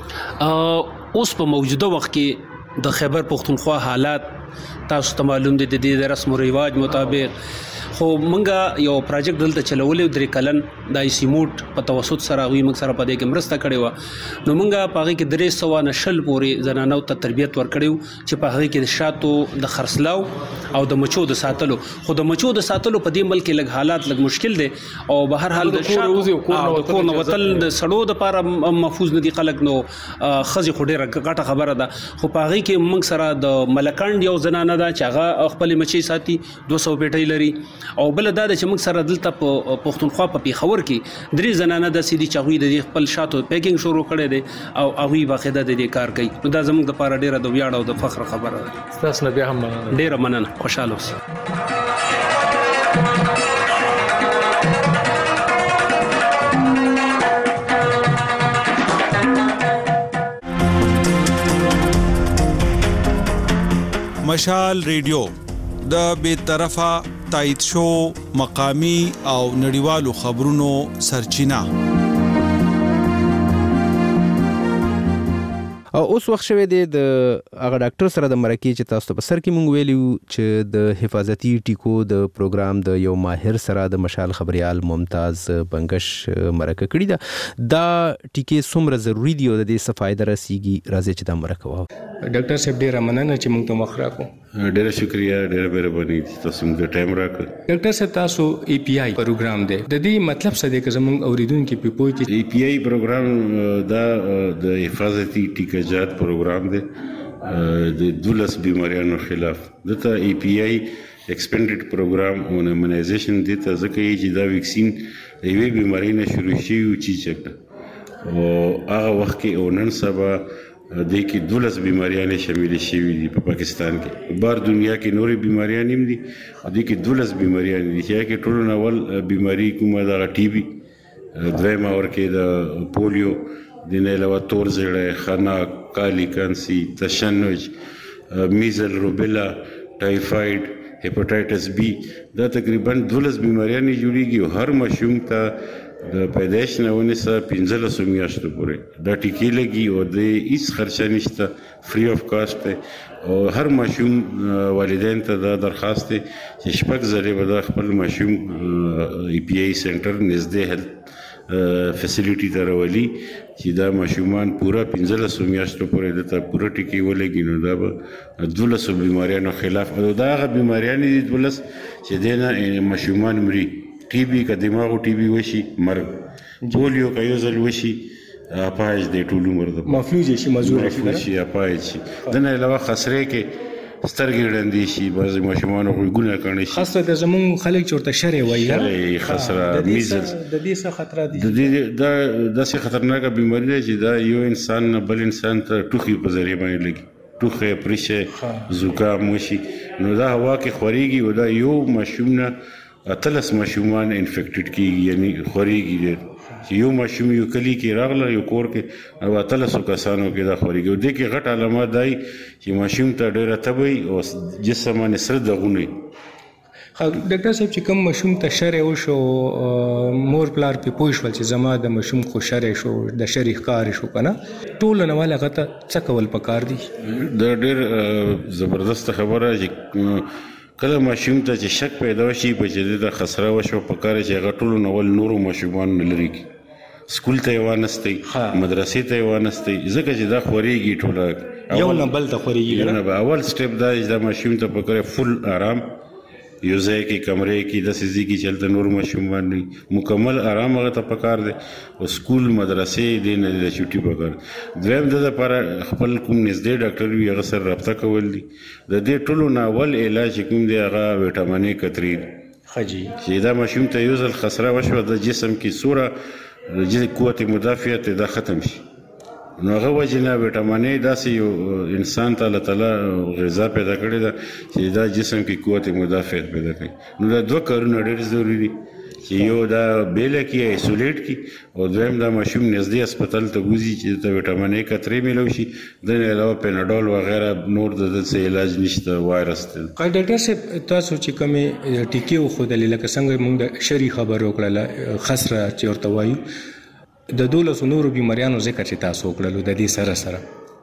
روزګاری اوس په موجوده وخت کې د خیبر پښتونخوا حالات تاسو ته معلوم دي د دې رسم او رواج مطابق خو مونږه یو پروجیکټ دلته چلولې درې کلن د آی سی موټ په توسط سره غوي موږ سره په دې کې مرسته کړې و نو مونږه په هغه کې درې سوه نشل پورې زنانو ته تربیت ورکړو چې په هغه کې د شاتو د خرڅلاو او د مچو د ساتلو خو د مچو د ساتلو په دې ملک لګ حالات لګ مشکل دي او به هر حال د شاتو کور نو وتل د سړو د لپاره محفوظ ندي خلک نو خزي خډيره غټه خبره ده خو په هغه کې موږ سره د ملکند یو زنانه ده چې هغه خپل مچي ساتي دوه سوه پیټۍ لري او بل دا چې موږ سره دلته په پښتونخوا په پیښور کې درې زنانه د سيدي چاغوي د خپل شاتو پیکینګ شروع کړي دي او هغه باقاعده د دې کار کوي. نو دا زموږ د لپاره ډیره د ویاړ او د فخر خبره ده. تاسو نه بیا هم ډیره مننه، خوشاله اوسئ. مشال ریډیو د بې طرفه تایید شو مقامی او نړیوالو خبرونو سرچینه. او اوس وخت شوه دی د هغه ډاکټر سره د مرکې چې تاسو په سر کې مونږ ویلو چې د حفاظتي ټیکو د پروګرام د یو ماهر سره د مشال خبريال ممتاز بنگش مرکه کړی دا دا ټیکې څومره ضروری دی او د دې څه فائدہ رسیږي راځي چې دا مرکه وو. ډاکټر صاحب ډیره مننه چې موږ ته وخت راکو. ډیره شکریا، ډیره مهرباني تاسو موږ ته ټایم راکړ. ډاکټر صاحب تاسو ای پی آی پروګرام دی، د دې مطلب څه دی که زموږ اوریدونکو په پوي کې؟ ای پی آی پروګرام دا د حفاظتي ټیکاجات پروګرام دی د دولس بیماریانو خلاف. دته ای پی آی ایکسپینډډ پروګرام اون ایمونایزیشن دی ته ځکه چې دا ویکسین د یوې بیماری نه شروع شي او چې چکه او هغه وخت کې او نن سبا د کې دولس بیماریانې شامل شوي دي په پاکستان کې. بار دنیا کې نورې بیماریان هم دي او د کې دولس بیماریان دي چې کې ټول اول بیماری کومه دا ټي بي، دویم اور کې د پولیو، د نه علاوه تور زړه، خناق، کالی کانسی، تشنج، میزل، روبیلا، ټایفاید، هپاتایټس بی. دا تقریبا دولس بیماریان جوړیږي او هر ماشوم ته د پیدایش نه ونیسه پنځلسو میاشتو پورې دا ټیکې لګي او د هیڅ خرچه نشته، فری اف کاسټ دی. او هر ماشوم والدین ته دا درخواست دی چې شپږ ځلې به دا خپل ماشوم ای پی آی سنټر نږدې هیلث فیسیلیټي ته راولي چې دا ماشومان پوره پنځلسو میاشتو پورې دته پوره ټیکې ولګي. نو دا به دولسو بیماریانو خلاف او دا هغه بیماریانې دي دولس چې دی نه ماشومان مري. ټي بي که دماغو ټي بي وشي مرګ، پولیو که یو ځل وشي اپایج دی ټول عمر د مفلوج شي، مزور شي، اپایج شي. د نه علاوه خسرې کې سترګې ړندې شي، بعضې ماشومانو غوږونه کڼې شي. خاصه د زموږ خلک چې ورته شرې وایي شرې، خسره، میزلز. د دې څه خطرات دي؟ د دې دا داسې خطرناکه بیماري ده چې دا یو انسان نه بل انسان ته ټوخي په ذریعه باندې لګي، ټوخی، پریشه، زکام وشي. نو دا هوا کې خورېږي او دا یو ماشوم نه اتلس ماشومان انفیکټډ کیږي، یعنی خورېږي ډېر. چې یو ماشوم یو کلی کې راغله یو کور کې او اتلسو کسانو کې دا خورېږي. او دې کې غټ علامات دی چې ماشوم ته ډېره تبه او جسم باندې سره دغونه. ډاکټر صاحب چې کوم ماشوم ته شرې وشو، مور پلار په پوه شول چې زما د ماشوم خو شرې شو، د شرې ښکار شو کنه، ټول نه والا غته څه کول پکار دي؟ دا ډېر زبردست خبره چې کله ماشوم ته چې شک پیدا شي په چې د خسره وشو په کار چې هغه ټول نول نورو ماشومان لري کی سکول ته وانستي، مدرسې ته وانستي، ځکه چې دا خوريږي ټوله یو نه بل ته خوريږي. نه اول سټپ دا چې د ماشوم ته په کار فل آرام یو ځای کې کمرې کې د سيزي کې چلته نور ماشومان نه مکمل آرام هغه ته پکار دي او سکول مدرسې دې نه د چټي پکار. دویم د لپاره خپل کوم نږدې ډاکټر وي هغه سره رابطه کول دي. د دې ټولو ناول علاج کوم دی هغه وټامین کتري خجي چې دا ماشوم ته یو ځل خسره وشو د جسم کې سوره د قوت مدافعت دا ختم شي. نو هغه وجنه وټامین داسې یو انسان ته الله تعالی غذا پیدا کړی دا چې دا جسم کې قوت مدافعت پیدا کوي. نو دا دوه کارونه ډېر ضروری دي چې یو دا بیل کې ایسولیټ کی او دویم دا ماشوم نږدې هسپتال ته وځي چې د وټامین کتري ملو شي. د علاوه پیناډول وغیرہ نور د څه علاج نشته، وایرس ته. ډاکټر صاحب تاسو چې کومه ټیکې خو د لکه څنګه موږ د شری خبر وکړه خسره چې ورته وایو د دولس نورو بیماریانو ذکر چې تاسو وکړلو د دې سره سره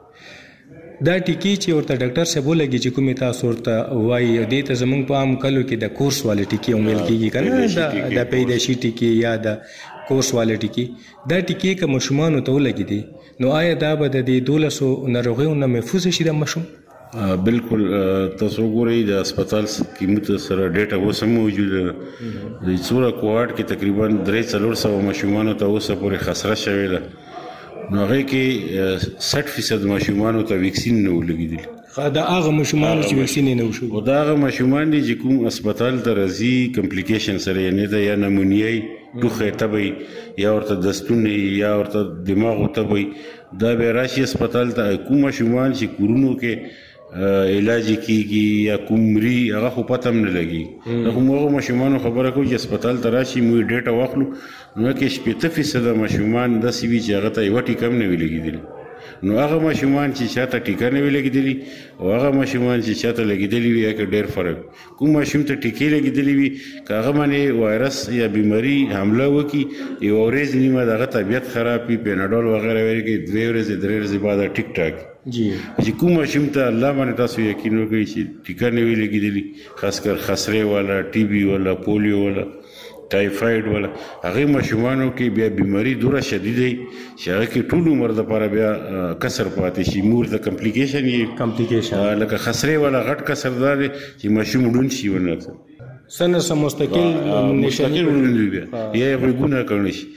دا ټیکې چې ورته ډاکټر صاحب ولګي چې کومې تاسو ورته وایي دې ته زمونږ په عام کلو کې د کورس والے ټیکې هم ویل کېږي که نه، د پیدایشي ټیکې یا د کورس والے ټیکې. دا ټیکې که ماشومانو ته ولګي دي نو آیا دا به د دې دولسو ناروغیو نه محفوظ شي د ماشوم؟ بالکل تاسو ګورئ د هسپتال قیمت سره ډیټا اوس هم موجوده ده. د څوره کوارټ کې تقریبا درې څلور سوه ماشومانو ته اوسه پورې خسره شوې ده. نو هغې کې سټ فیصد ماشومانو ته ویکسین نه ولګېدلي. دا هغه ماشومان چې ویکسین نه وشو او دا هغه ماشومان دي چې کوم هسپتال ته راځي کمپلیکیشن سره یعنی دا یا نمونیای ټوخه تبي یا ورته دستونه یا ورته دماغ تبي دا به راشي هسپتال ته کوم ماشومان چې کورونو کې علاج کیږي یا کومري هغه خو پته هم نه لګي دا کومه ماشومان خبره کوي چې هسپتال ته راشي مو ډیټا واخلو نو کې شپږ فیصد ماشومان د سی وی چې هغه ته یو ټی کم نه ویلګي نو هغه ماشومان چې شاته ټیکا نه لګیدلی او هغه ماشومان چې شاته لګیدلی وي هغه ډېر فرق کوم ماشوم ته ټیکې لګیدلی وي هغه باندې وایرس یا بیماری حمله وکي یو ورځ نیمه دغه طبیعت خراب وي پیناډول وغیرہ ورګي دوه ورځې درې ورځې بعد ټیک ټاک جی چې کوم ماشوم ته الله باندې تاسو یقین وکړئ چې ټیکا نه لګیدلی خاص کر خسرې والا ټي بي والا پولیو والا ټایفاید ولا هغه ماشومانو کې بیا بیماری دوره شدیده چې هغه کې ټول عمر د لپاره بیا کسر پاتې شي مور د کمپلیکیشن یې کمپلیکیشن لکه خسرې ولا غټ کسر دار چې ماشوم ډون شي ونه سنه سم مستقل مستقل ولوندي بیا یا غوونه کوي شي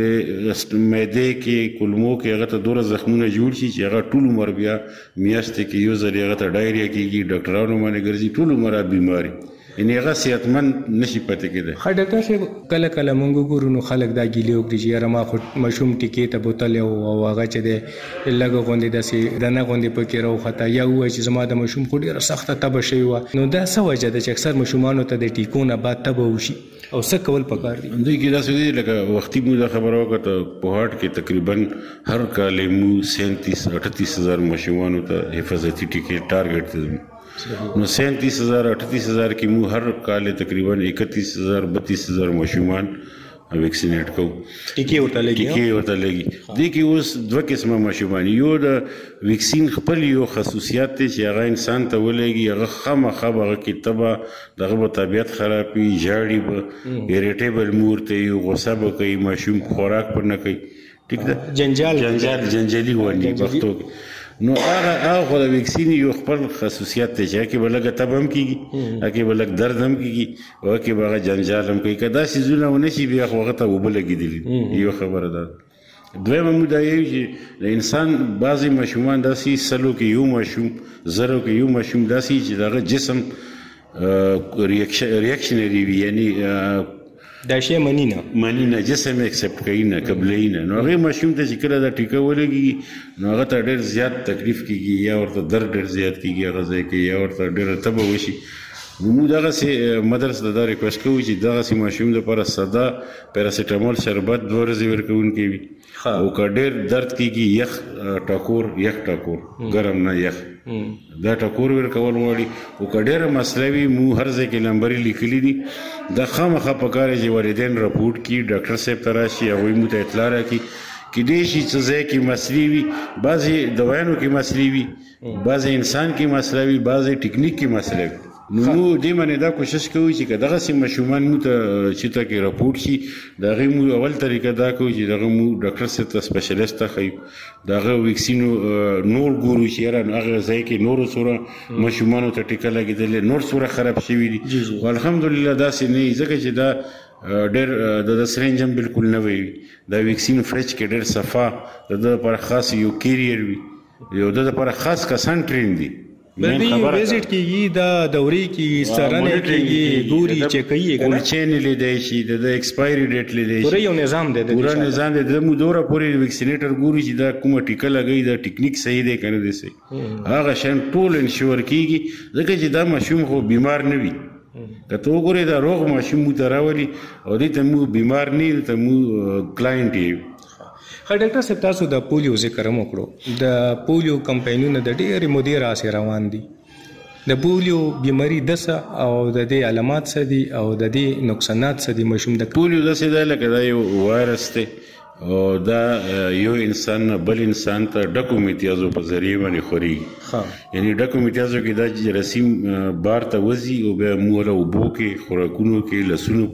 د معده کې کولمو کې هغه ته دوره زخمونه جوړ شي چې هغه ټول عمر بیا میاشتې کې یو ځل هغه ته ډایریا کېږي ډاکټرانو باندې ګرځي ټول عمر بیماری ان هغه صحتمند نشي پاتې کېدای خا ډاکټر صاحب کله کله مونږ ګورو نو خلک دا ګیلې وکړي چې یاره ما خو مشوم ټیکې ته بوتل او هغه چې دی لږ غوندې داسې دنه غوندې پکې راوخته یا وایي چې زما د مشوم خو ډېره سخته تبه شوې وه نو دا څه وجه ده چې اکثر مشومانو ته د ټیکو نه بعد تبه وشي او څه کول پکار دي دوی کې داسې دي لکه وختي مو دا خبره وکړه په هارت کې تقریبا هر کال مو سینتیس اٹھتیس هزار مشومانو ته حفاظتي ټیکې ټارګټ نو سینتیس ہزار اٹھتیس ہزار کی مو ہر کال تقریباً اکتیس ہزار بتیس ہزار ماشومان ویکسینیټ کو ټیکې ورته لګي ټیکې ورته لګي د کې اوس دوه قسمه ماشومان یو د ویکسین خپل یو خصوصیات دي چې هغه انسان ته ولګي هغه خامخا هغه کې تبه دغه طبیعت خرابي جاړي به ایریټیبل مور ته یو غصه به کوي ماشوم خوراک پر نه کوي ټیک ده جنجال جنجال جنجالي ونی پښتو نو هغه هغه د ویکسین یو خپل خصوصیات ته چې کې بلګه تبم کیږي هغه بلګ درد هم کیږي او کې بغه جنجال هم کوي کدا سيزونه ونشي بیا خو هغه ته وبلګیدلی یو خبره ده دویمه مودا یې چې د انسان بعضی ماشومان داسې سلو کې یو ماشوم زرو کې یو ماشوم داسې چې دغه جسم ریاکشنری وي یعنی دا شی منینه منینه جسم ایکسپټ کوي نه قبلې نه نو هغه ماشوم ته چې کله دا ټیکه ولګي نو هغه ته ډېر زیات تکلیف کیږي یا ورته درد ډېر زیات کیږي هغه ځای کې یا ورته ډېر تبه وشي نو موږ دغسې مدرسه ته دا ریکویسټ کوو چې دغسې ماشوم دپاره ساده پیراسیټامول شربت دوه ورځې ورکوونکی وي او که ډېر درد کیږي یخ ټاکور یخ ټاکور ګرم نه یخ دا ټاکور ورکول غواړي او که ډېره مسله وي موږ هر ځای کې نمبرې لیکلي دي دا خامخا پکار دی چې والدین راپورټ کړي ډاکټر صاحب ته راشي هغوی موږ ته اطلاع راکړي کېدای شي څه ځای کې مسلې وي بعضې دوایانو کې مسلې وي بعضې انسان کې مسله وي بعضې ټکنیک کې مسله وي نو موږ دې باندې دا کوشش کوو چې که دغسې ماشومان موږ ته چېرته کې راپورټ شي د هغې موږ اول طریقه دا کوو چې دغه موږ ډاکټر صاحب ته سپیشلیست ته ښیو د هغه ویکسینو نور ګورو چې یاره هغه ځای کې نورو څومره ماشومانو ته ټیکه لګېدلې نور څومره خراب شوي دي خو الحمدلله داسې نه وي ځکه چې دا ډېر د سرنج هم بالکل نوی وي دا ویکسین فرج کې ډېر صفا د ده لپاره خاص یو کیریر وي یو د دپاره خاص کسان ټرین دي بلدی ویزټ کیږي دا دورې کې سترنه کیږي ګوري چې کوي کنه چین لیدای شي د ایکسپایری ډیټ لیدای شي پوره یو نظام دی پوره نظام دی د مو دوره پورې ویکسینیټر ګوري چې دا کومه ټیکه لګي دا ټیکنیک صحیح دی کنه دي سي هغه شان ټول انشور کیږي ځکه چې دا ماشوم خو بیمار نه وي کته وګورئ دا روغ ماشوم مو تراولي او دې ته مو بیمار نه ته مو کلاینټ یې خا ډاکټر صاحب تاسو د پولیو ذکر هم وکړو د پولیو کمپاینونه د ډېرې مودې راهیسې روان دي د پولیو بیماری د څه او د دې علامات څه دي او د دې نقصانات څه دي ماشوم د پولیو داسې دی لکه دا یو وایرس دی او دا یو انسان بل انسان ته ډکو میتیازو په ذریعه باندې خوري یعنی ډکو میتیازو کې دا جراثیم بار ته وځي او بیا موږ له اوبو کې خوراکونو کې لسونو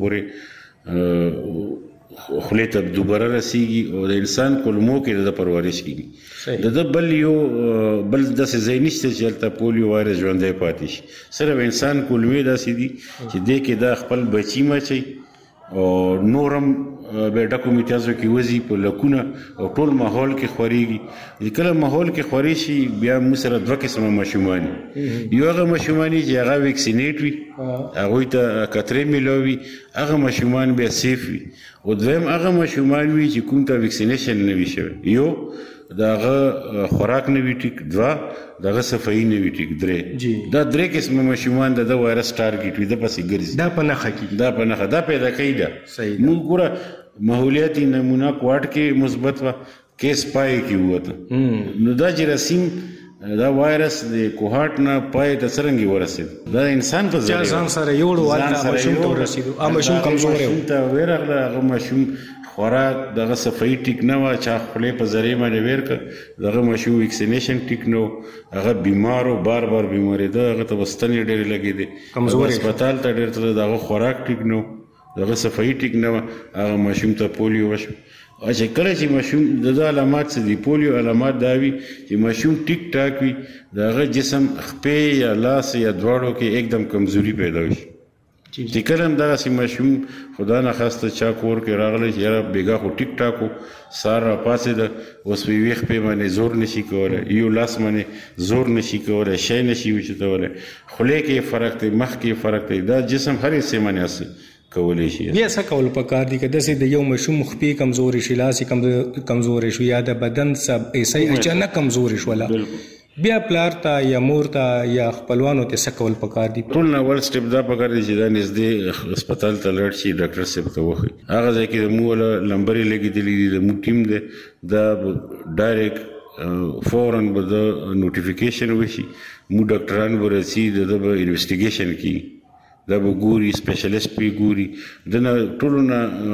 پورې خولې ته دوباره رسیږي او د انسان کولمو کې د پرورش کیږي د د بل یو بل داسې ځای نشته چې هلته پولیو وایرس ژوندی پاتې شي صرف انسان کولمې داسې دي چې دې کې دا خپل بچي مچي او نور هم به ډکو میتیازو کې وځي په لکونه او ټول ماحول کې خوريږي کله ماحول کې خوري شي بیا موږ سره دوه قسمه ماشومان یو هغه ماشومان چې هغه ویکسینیټ وي هغه ته کترې ملوي هغه ماشومان بیا سیف وي او دویم هغه ماشومان وي چې کوم ته ویکسینیشن نه وي شوی یو داغه خوراک نه وی ټیک دوا داغه صفائی نه وی ټیک درې دا درې قسمه ماشومان د وایرس ټارګټ وي د پسې ګرځي دا په نخښه کې دا په نخښه دا پیدا کوي دا موږ ګوره ماحولیاتي نمونه کوارټ کې مثبت وا کیس پای کې وته نو دا جراثیم دا وایرس د کوهارت نه پای ته څنګه ورسید دا انسان په ځان سره یو ډول ماشوم ته ورسید ا ماشوم کمزور و ته ورغله هغه ماشوم خوراک دغه صفائی ټیک نه و چا خپلې په ذریعہ باندې ورک دغه ماشوم ویکسینیشن ټیک نو هغه بیمارو بار بار بیماری ده هغه ته وستنې ډېرې لګې دي کمزور هسپتال ته ډېر تل دغه خوراک ټیک نو دغه صفائی ټیک نه و هغه ماشوم ته پولیو وشو چې کله چې ماشوم د علامات څه دي پولیو علامات دا وي چې ماشوم ټیک ټاک وي دغه جسم خپې یا لاس یا دواړو کې एकदम کمزوري پیدا وي چې کله هم دغه سي ماشوم خدا نه خواسته چا کور کې راغلی چې یاره بیګا خو ټیک ټاک و سار را پاسېده اوس په یوې خپې باندې زور نشي کولی یو لاس باندې زور نشي کولی شی نشي وچتولی خولې کې فرق دی مخ کې فرق دی دا جسم هر حصې باندې هسې کولی شي بیا څه کول پکار دي که داسې د یو ماشوم خپې کمزورې شي لاس یې کمزورې شو یا د بدن څه حصه اچانک کمزورې شوله بیا پلار ته یا مور ته یا خپلوانو ته څه کول پکار دي ټول نه اول سټپ دا پکار دی چې دا نږدې هسپتال ته لاړ شي ډاکټر صاحب ته وښي هغه ځای کې د مو ولا لمبرې لګېدلې دي د مو ټیم دی دا ډایرکټ فورن به د نوټیفیکیشن وشي مو ډاکټران به رسي د به انویسټیګیشن کوي دا به ګوري سپیشلیسټ پې ګوري د نه ټولو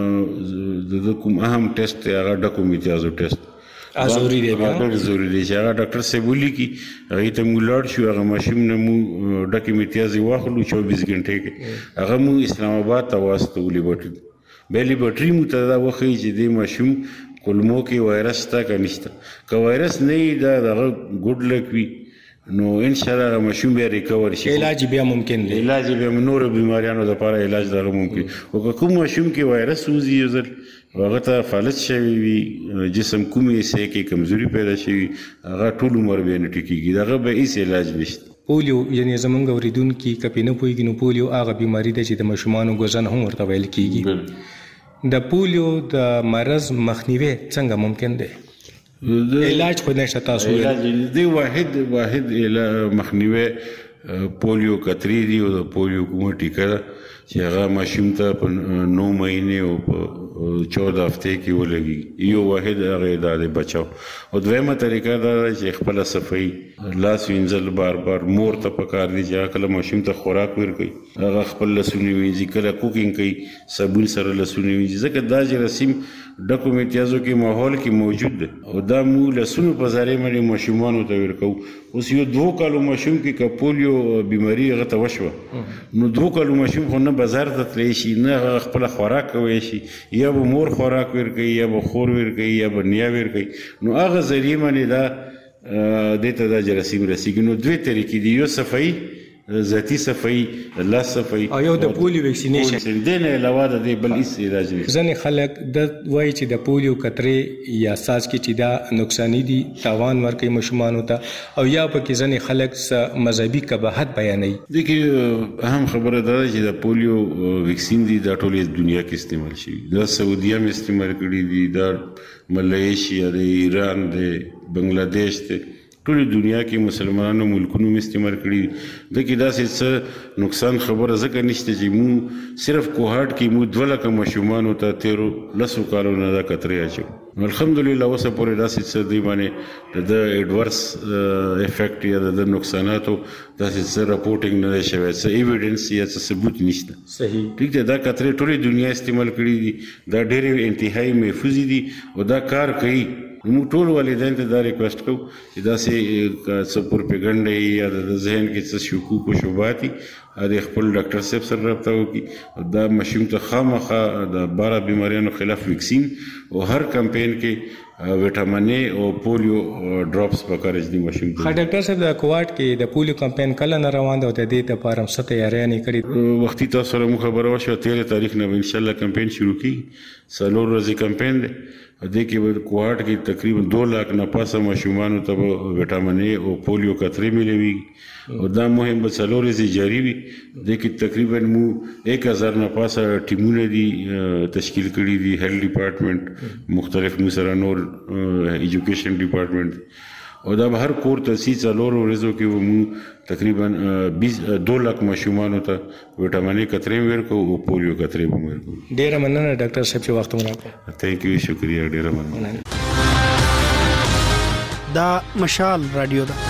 نه د کوم اهم ټیسټ دی هغه ډکو میتیازو ټیسټ ضروري دی ډېر ضروري دی چې هغه ډاکټر صاحب ولیکي هغې ته موږ لاړ شو هغه ماشوم نه موږ ډکې میتیازې واخلو چوبیس غنټې کې هغه موږ اسلام آباد ته واستو لیبارټري بیا لیبارټري موږ ته دا وښیي چې دې ماشوم کولمو کې وایرس شته که نشته که وایرس نه وي دا دغه ګوډ لک وي نو ان شاء الله ماشوم بیا ریکور شي علاج بیا ممکن دی علاج بیا نور بیماریانو لپاره علاج دغه ممکن او که کوم ماشوم کې وایرس وزي یو ځل هغه ته فلج شوی وي جسم کومې حصې کې کمزوري پیدا شوي هغه ټول عمر بیا نه ټیکېږي دغه به هېڅ علاج نشته پولیو یعنې زمونږ اورېدونکي که پې نه پوهېږي نو پولیو هغه بیماري ده چې د ماشومانو ګوزن هم ورته ویل کېږي د پولیو د مرض مخنیوی څنګه ممکن دی علاج خو نشته تاسو علاج دی واحد واحد مخنیوی پولیو کترې دي او د پولیو کومه ټیکه ده چې هغه ماشوم ته په نو مهینې او په چودہ هفتې کې ولګي یو واحد هغه دا دی بچاو او دویمه طریقه دا ده چې خپله صفایي لاس وینځل بار بار مور ته پکار دي چې هغه کله ماشوم ته خوراک ورکوي هغه خپل لاسونه وینځي کله کوکینګ کوي صابون سره لاسونه وینځي ځکه دا جراثیم ډکو میتیازو کې ماحول کې موجود دی او دا مو لاسونو په ذریعه باندې ماشومانو ته ورکوو اوس یو دوه کالو ماشوم کې که پولیو بیماري هغه ته وشوه نو دوه کالو ماشوم خو نه بازار ته تللی شي نه هغه خپله خوراک کولی شي یا به مور خوراک ورکوي یا به خور ورکوي یا به نیا ورکوي نو هغه ذریعه باندې دا دې ته دا جراثیم رسېږي نو دوې طریقې دي یو صفایي ذاتي صفایي لاس صفایي او یو د پولیو ویکسینیشن دې نه علاوه د دې بل هېڅ علاج نشته ځینې خلک دا وایي چې د پولیو کترې یا څاڅکي چې دا نقصاني دي تاوان ورکوي ماشومانو ته او یا پکې ځینې خلک څه مذهبي قباحت بیانوي دې کې اهم خبره دا ده چې د پولیو ویکسین دي دا ټولې دنیا کې استعمال شوي دا سعودیه هم استعمال کړي دي دا ملیشیا دی ایران دی بنګلادیش دی ټولې دنیا کې مسلمانانو ملکونو هم استعمال کړي دي د کې داسې څه نقصان خبره ځکه نشته چې مو صرف کوهاټ کې مو دوه لکه ماشومانو ته تیرو لسو کالو نه دا کترې اچو الحمدلله اوسه پورې داسې څه دوی باندې د ایډورس افیکټ یا د نقصاناتو داسې څه راپورټینګ نه دی شوی څه ایویډنس یا څه ثبوت نشته صحیح ټیک دی دا کترې ټولې دنیا استعمال کړي دي دا ډېرې انتهایی محفوظې دي او دا کار کوي موږ ټول والدین ته دا ریکویسټ کوو چې داسې څه پروپیګنډه یا د ذهن کې څه شکوک او شبهات دي د خپل ډاکټر صاحب سره رابطه وکړي دا ماشوم ته خامخا د باره بیماریانو خلاف ویکسین او هر کمپین کې وټامین اے او پولیو ډراپس په کارج دی ماشوم ښه ډاکټر صاحب د کوواټ کې د پولیو کمپاین کله نه روان دی او د دې لپاره هم څه تیاریانې کړي؟ وختي تاسو سره مو خبره وشوه تېره تاریخ نه به انشاءالله کمپاین شروع کیږي څلور ورځې کمپاین دی دې کې به کوواټ کې تقریبا دو لاک نه پاسه ماشومانو ته به وټامین اے او پولیو قطرې ملوي او دا مهم به څلور ورځې جاري وي دې کې تقریبا مو ایک هزار نه پاسه ټیمونه دي تشکیل کړي دي هیلث ډپارټمنټ مختلف مو سره نور ایجوکیشن ډپارټمنټ او دا به هر کور ته سي څلور ورځو کې مو تقریبا بیس دو لاک ماشومانو ته وټامین اے قطرې ورکو او پولیو قطرې به ورکو. ډېره مننه ډاکټر صاحب چې وخت مو راکړ. تھینک یو شکریہ ډېره مننه. دا مشال رادیو ده.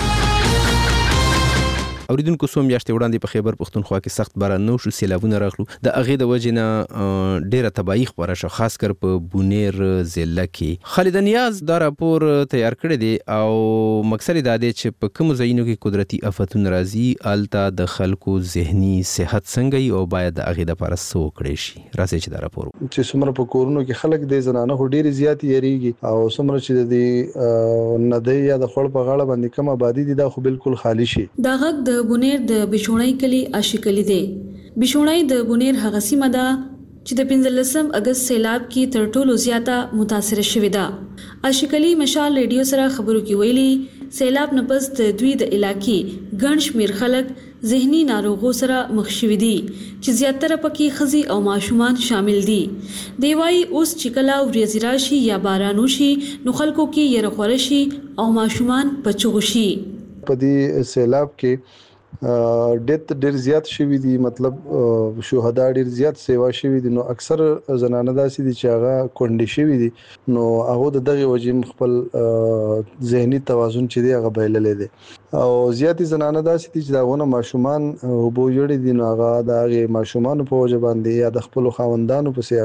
اوریدونکو څو میاشتې وړاندې په خیبر پښتونخوا کې سخت باران نو شو سیلابونه راغلو د هغې د وجې نه ډېره تباهي خپره شوه خاص کر په بونیر ضلع کې. خالد نیاز دا راپور تیار کړی دی او مقصد دا دی چې په کومو ځایونو کې قدرتي آفتونه راځي هلته د خلکو ذهني صحت څنګه وي او باید د هغې دپاره څه وکړی شي. راځئ چې دا راپور چې څومره په کورونو کې خلک دی زنانه خو ډېرې زیاتې یریږي او څومره چې د دې ندۍ یا د خوړ په غاړه باندې کم آبادي دي دا خو بالکل خالی شي. دا غږ د بونیر د بشونای کلی اشکلی دی. بشونای د بونیر هغه سیمه ده چې د پنځلسم اگست سیلاب کې تر ټولو زیاته متاثر شوې ده. اشکلی مشال ریډیو سره خبرو کې ویلي سیلاب نه پس د دوی د علاقې ګڼ شمېر خلک ذهني ناروغو سره مخ شوي دي چې زیاتره پکې ښځې او ماشومان شامل دي. دی وایي اوس چې کله ورېځې راشي یا باران وشي نو خلکو کې یره خوره شي او ماشومان په چغو شي. په دې سیلاب کې ډېت ډېر زیات شوي دي مطلب شهدا ډېر زیات سیوا شوي دي نو اکثر زنانه داسې دي چې هغه کونډې شوي دي نو هغه د دغه وجې خپل ذهني توازن چې دی هغه بایللی دی او زیاتې زنانه داسې دي چې د هغونه ماشومان اوبو یوړي دي نو هغه د هغې ماشومانو په وجه باندې یا د خپلو خاوندانو پسې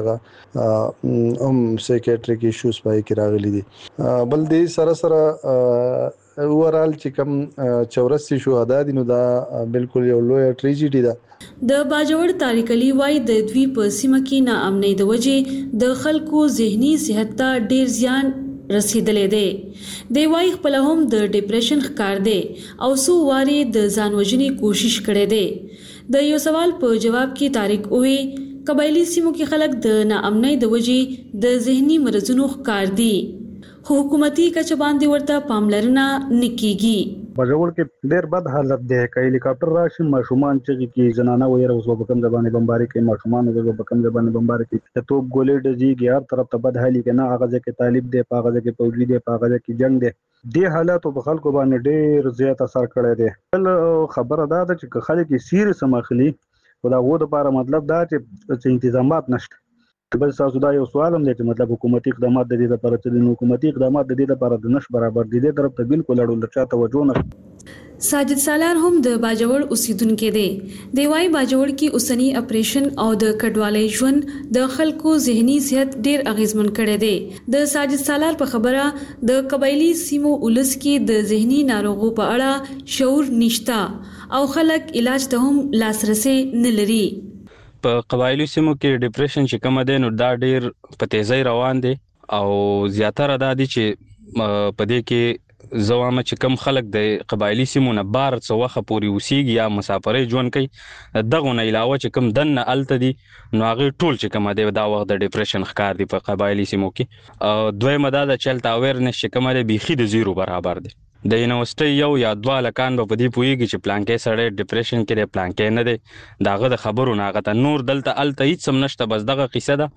هغه هم سایکیټریک ایشوز پای کې راغلي دي. بل دې سره سره اورال چې کوم چورسي شهدا دي نو دا بالکل یو لوی ټریجډي ده. د باجوړ تاریخ علي وای د دوی په سیمه کې ناامنۍ د وجې د خلکو ذهني صحت ته ډیر زیان رسیدلې دی. دی وای خپل هم د ډیپریشن ښکار دی او سو واري د ځان وژنې کوشش کړي دی. د یو سوال په جواب کې تاریخ وې قبایلی سیمو کې خلک د ناامنۍ د وجې د ذهني مرزونو ښکار دي خو حکومتي کچه باندې ورته پاملرنه نه کیږي. باجوړ کې ډېر بد حالت دی که هلیکاپټر راشي ماشومان چغې کې زنانه ویره اوس به کوم ځای باندې بمباري کوي ماشومان اوس به کوم ځای باندې بمباري کوي د توپ ګولې ډزېږي هر طرف ته بد حالي کې نه هغه ځای کې طالب دی په هغه ځای کې فوجي دی په هغه ځای کې جنګ دی. دې حالاتو په خلکو باندې ډېر زیات اثر کړی دی. بل خبره دا ده چې خلک یې سیریس هم اخلي خو د هغو دپاره مطلب دا چې انتظامات نشته. بل تاسو دا یو سوال هم دی چې مطلب حکومتي اقدامات د دې لپاره چې د حکومتي اقدامات د دې لپاره د نش برابر دي دې طرف ته بالکل اړول چا توجه نه. ساجد سالار هم د باجوړ اوسیدونکو دی. دی وايي باجوړ کې اوسنی اپریشن او د کډوالۍ ژوند د خلکو ذهني صحت ډیر اغیزمن کړی دی. د ساجد سالار په خبره د قبایلی سیمو ولس کې د ذهني ناروغو په اړه شعور نشتا او خلک علاج ته هم لاسرسي نه لري. په قبایلی سیمو کې ډیپریشن چې کوم دی نو دا ډیر په تیزی روان دی او زیاتره دا دي چې په دې کې زوامه چې کم خلک د قبایلی سیمو نه بار څه وخت پورې اوسېږي یا مسافرۍ ژوند کوي دغه نه علاوه چې کم دننه هلته دي نو هغې ټول چې کومه دی دا وخت د ډیپریشن ښکار دی په قبایلی سیمو کې. دویمه دا ده چې هلته اویرنس چې کومه دی بیخي د زیرو برابر دی. د یونیورسټۍ یو یا دوه هلکان به په دې پوهېږي چې پلانکی سړی ډیپریشن کې دی پلانکی نه دی د هغه د خبرو نه هغه ته نور دلته هلته هېڅ هم نشته بس دغه قیصه ده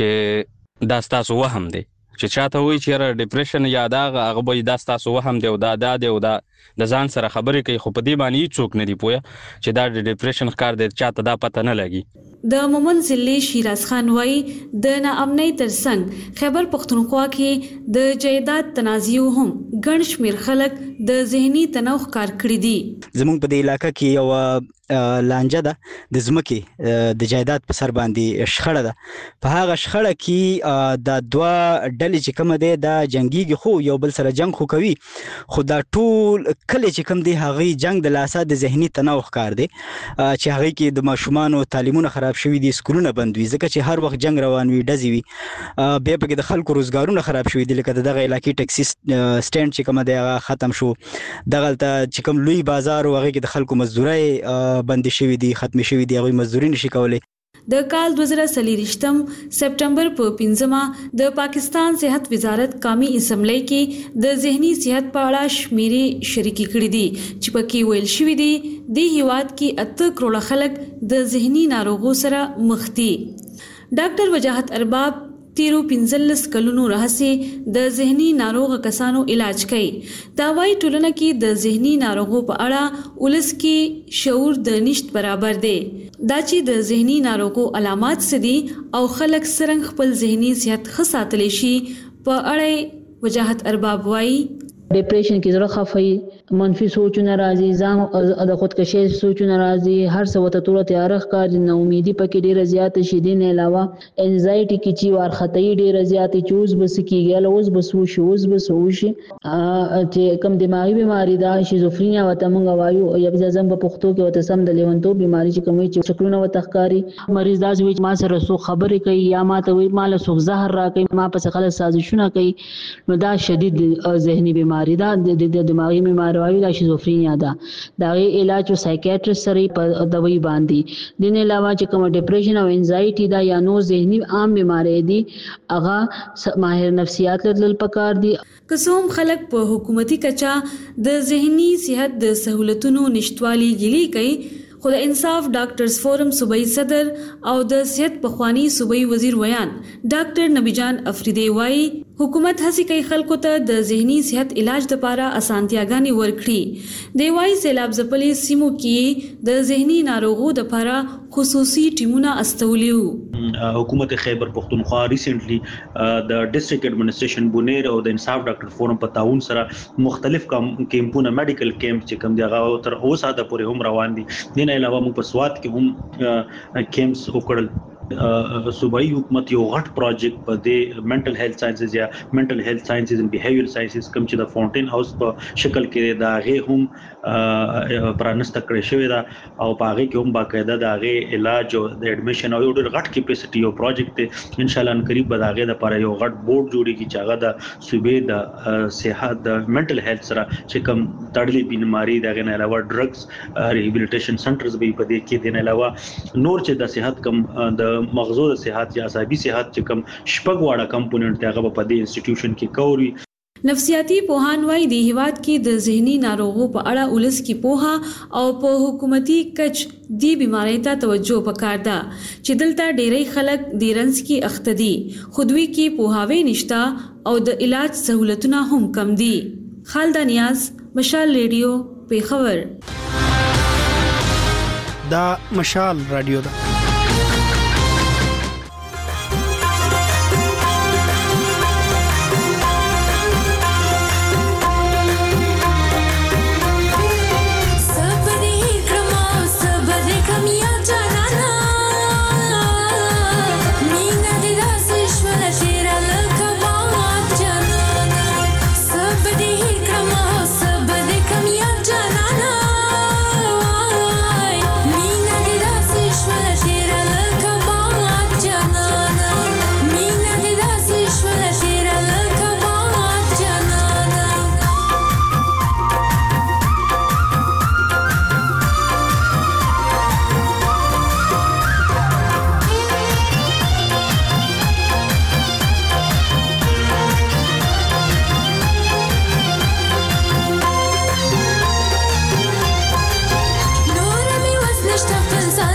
چې دا ستاسو وهم دی چې چاته وایي چې یاره ډیپریشن یا دا هغه به دا ستاسو وهم دی او دا دا دی او دا د ځان سره خبرې کوي خو په دې باندې هېڅوک نه دي پوهه چې دا د ډیپریشن ښکار دی چاته دا پته نه لګي. د مومن ضلع شیراز خان وایي د ناامنۍ ترڅنګ خیبر پښتونخوا کې د جایداد تنازعو هم ګڼ شمېر خلک د ذهني تنوع ښکار کړي دي. زموږ په دې علاقه کې یوه لانجه ده د ځمکې د جایداد په سر باندې شخړه ده. په هغه شخړه کې د دوه ډلې چې کومه دی دا جنګیږي خو یو بل سره جنګ خو کوي خو دا ټول کله چې کوم دی هغه جنگ د لاسه د ذهني تناو ښکار دی چې هغه کې د ماشومان تعلیمونه خراب شوي دي سکولونه بند وي ځکه چې هر وخت جنگ روان وي ډزې وي بیا پکې د خلکو روزګارونه خراب شوي دي لکه دغه علاقې ټیکسي سټینډ چې کومه دی هغه ختم شو دغلته چې کوم لوی بازار او هغه کې د خلکو مزدوري بند شوي دي ختم شوي دي هغه مزدوري نشي کولی د کال دوه زره څلوېښتم سپټمبر په پنځمه د پاکستان صحت وزارت قومي اسمبلی کې د ذهني صحت په اړه شمیرې شریکې کړې دي چې پکې ویل شوي دي د هیواد کې اته کروڑه خلک د ذهني ناروغو سره مخ دي ډاکټر وجاهت ارباب تیرو پنځلس کلونو راهیسې د ذهني ناروغ کسانو علاج کوي دا وايي ټولنه کې د ذهني ناروغو په اړه ولس کې شعور د نشت برابر دی دا چې د ذهني ناروغو علامات څه دي او خلک څنګه خپل ذهني صحت ښه ساتلی شي په اړه وجاهت ارباب وايي ډیپریشن کې زړه خفای منفي سوچونه راځي ځان د خودکشي سوچونه راځي هر څه وته تور تیار ښکار نه امیدي پکې ډیره زیاته شي دي نه علاوه انزایټي کې چې وار خطای ډیره زیاته چوز بس کېږي لوز بس وشي وز بس وشي چې کم دماغي بیماری دا شیزوفرینیا وته مونږ وایو یا ځم په پښتو کې وته سم د لیونتو بیماری چې کومې چې شکلونه وته ښکاری مریض داس وی ما سره سو خبرې کوي یا ما ته وی مال سو زهر را کوي ما په خلک سازشونه کوي نو دا شدید ذهني بیماری دا د دماغي بیماری وایي دا شیزوفرینیا ده دا علاج او سایکیاټریست سره په دوايي باندې دین علاوه چې کوم ډیپریشن او انزایټي دا یا نو ذهني عام بیماری دي هغه ماهر نفسیات لدل پکار دي قسم خلک په حکومتي کچا د ذهني صحت د سہولتونو نشټوالي ګيلي کوي خو د انصاف ډاکټرز فورم صوبایي صدر او د صحت پخوانی صوبایي وزیر ویان ډاکټر نبی جان افریدی وايي حکومت هڅه کوي خلکو ته د ذهني صحت علاج لپاره اسانتیاګانې ورکړي دی وايي سیلاب ځپلې سیمو کې د ذهني ناروغو لپاره خصوصي ټیمونه استولیو حکومت خیبر پختونخوا ریسنټلی د ډیسټریکټ ایڈمنسټریشن بونیر او د انصاف ډاکټر فورم په تعاون سره مختلف کیمپونه میډیکل کیمپ چې کوم دی هغه تر اوسه د پورې هم روان دي دین علاوه موږ په سواد کې هم کیمپس وکړل صوبایي حکومت یو غټ پروجیکټ په د منټل هیلث ساينسز یا منټل هیلث ساينسز ان بیهیویر ساينسز کوم چې د فاونټین هاوس په شکل کې دا غي هم پرانست کړی شوی دا او په هغه کې هم باقاعده دا غي علاج او د اډمیشن او یو ډېر غټ کیپاسټي یو پروجیکټ دی ان شاء الله ان قریب به دا غي لپاره یو غټ بورډ جوړیږي چې هغه د صوبې د صحت د منټل هیلث سره چې کوم تړلې بیماری دا غي نه علاوه ډرګز ریهابلیټیشن سنټرز به په دې کې دي نه علاوه نور چې د صحت کم د مغزو د صحت یا عصبي صحت چې کوم شپږ واړه کمپوننټ دی هغه په دې انسټیټیوشن کې کوري نفسیاتي پوهان وايي د هیواد کې د ذهني ناروغو په اړه ولس کې پوها او په حکومتي کچ دی بیماری ته توجه وکړ دا چې دلته ډېری خلک د رنځ کې اخته دي خودوي کې پوهاوی نشتا او د علاج سہولتونه هم کم دي خالده نیاز مشال ریډیو پیښور دا مشال رادیو ده Nora mi was nicht auf den Sand.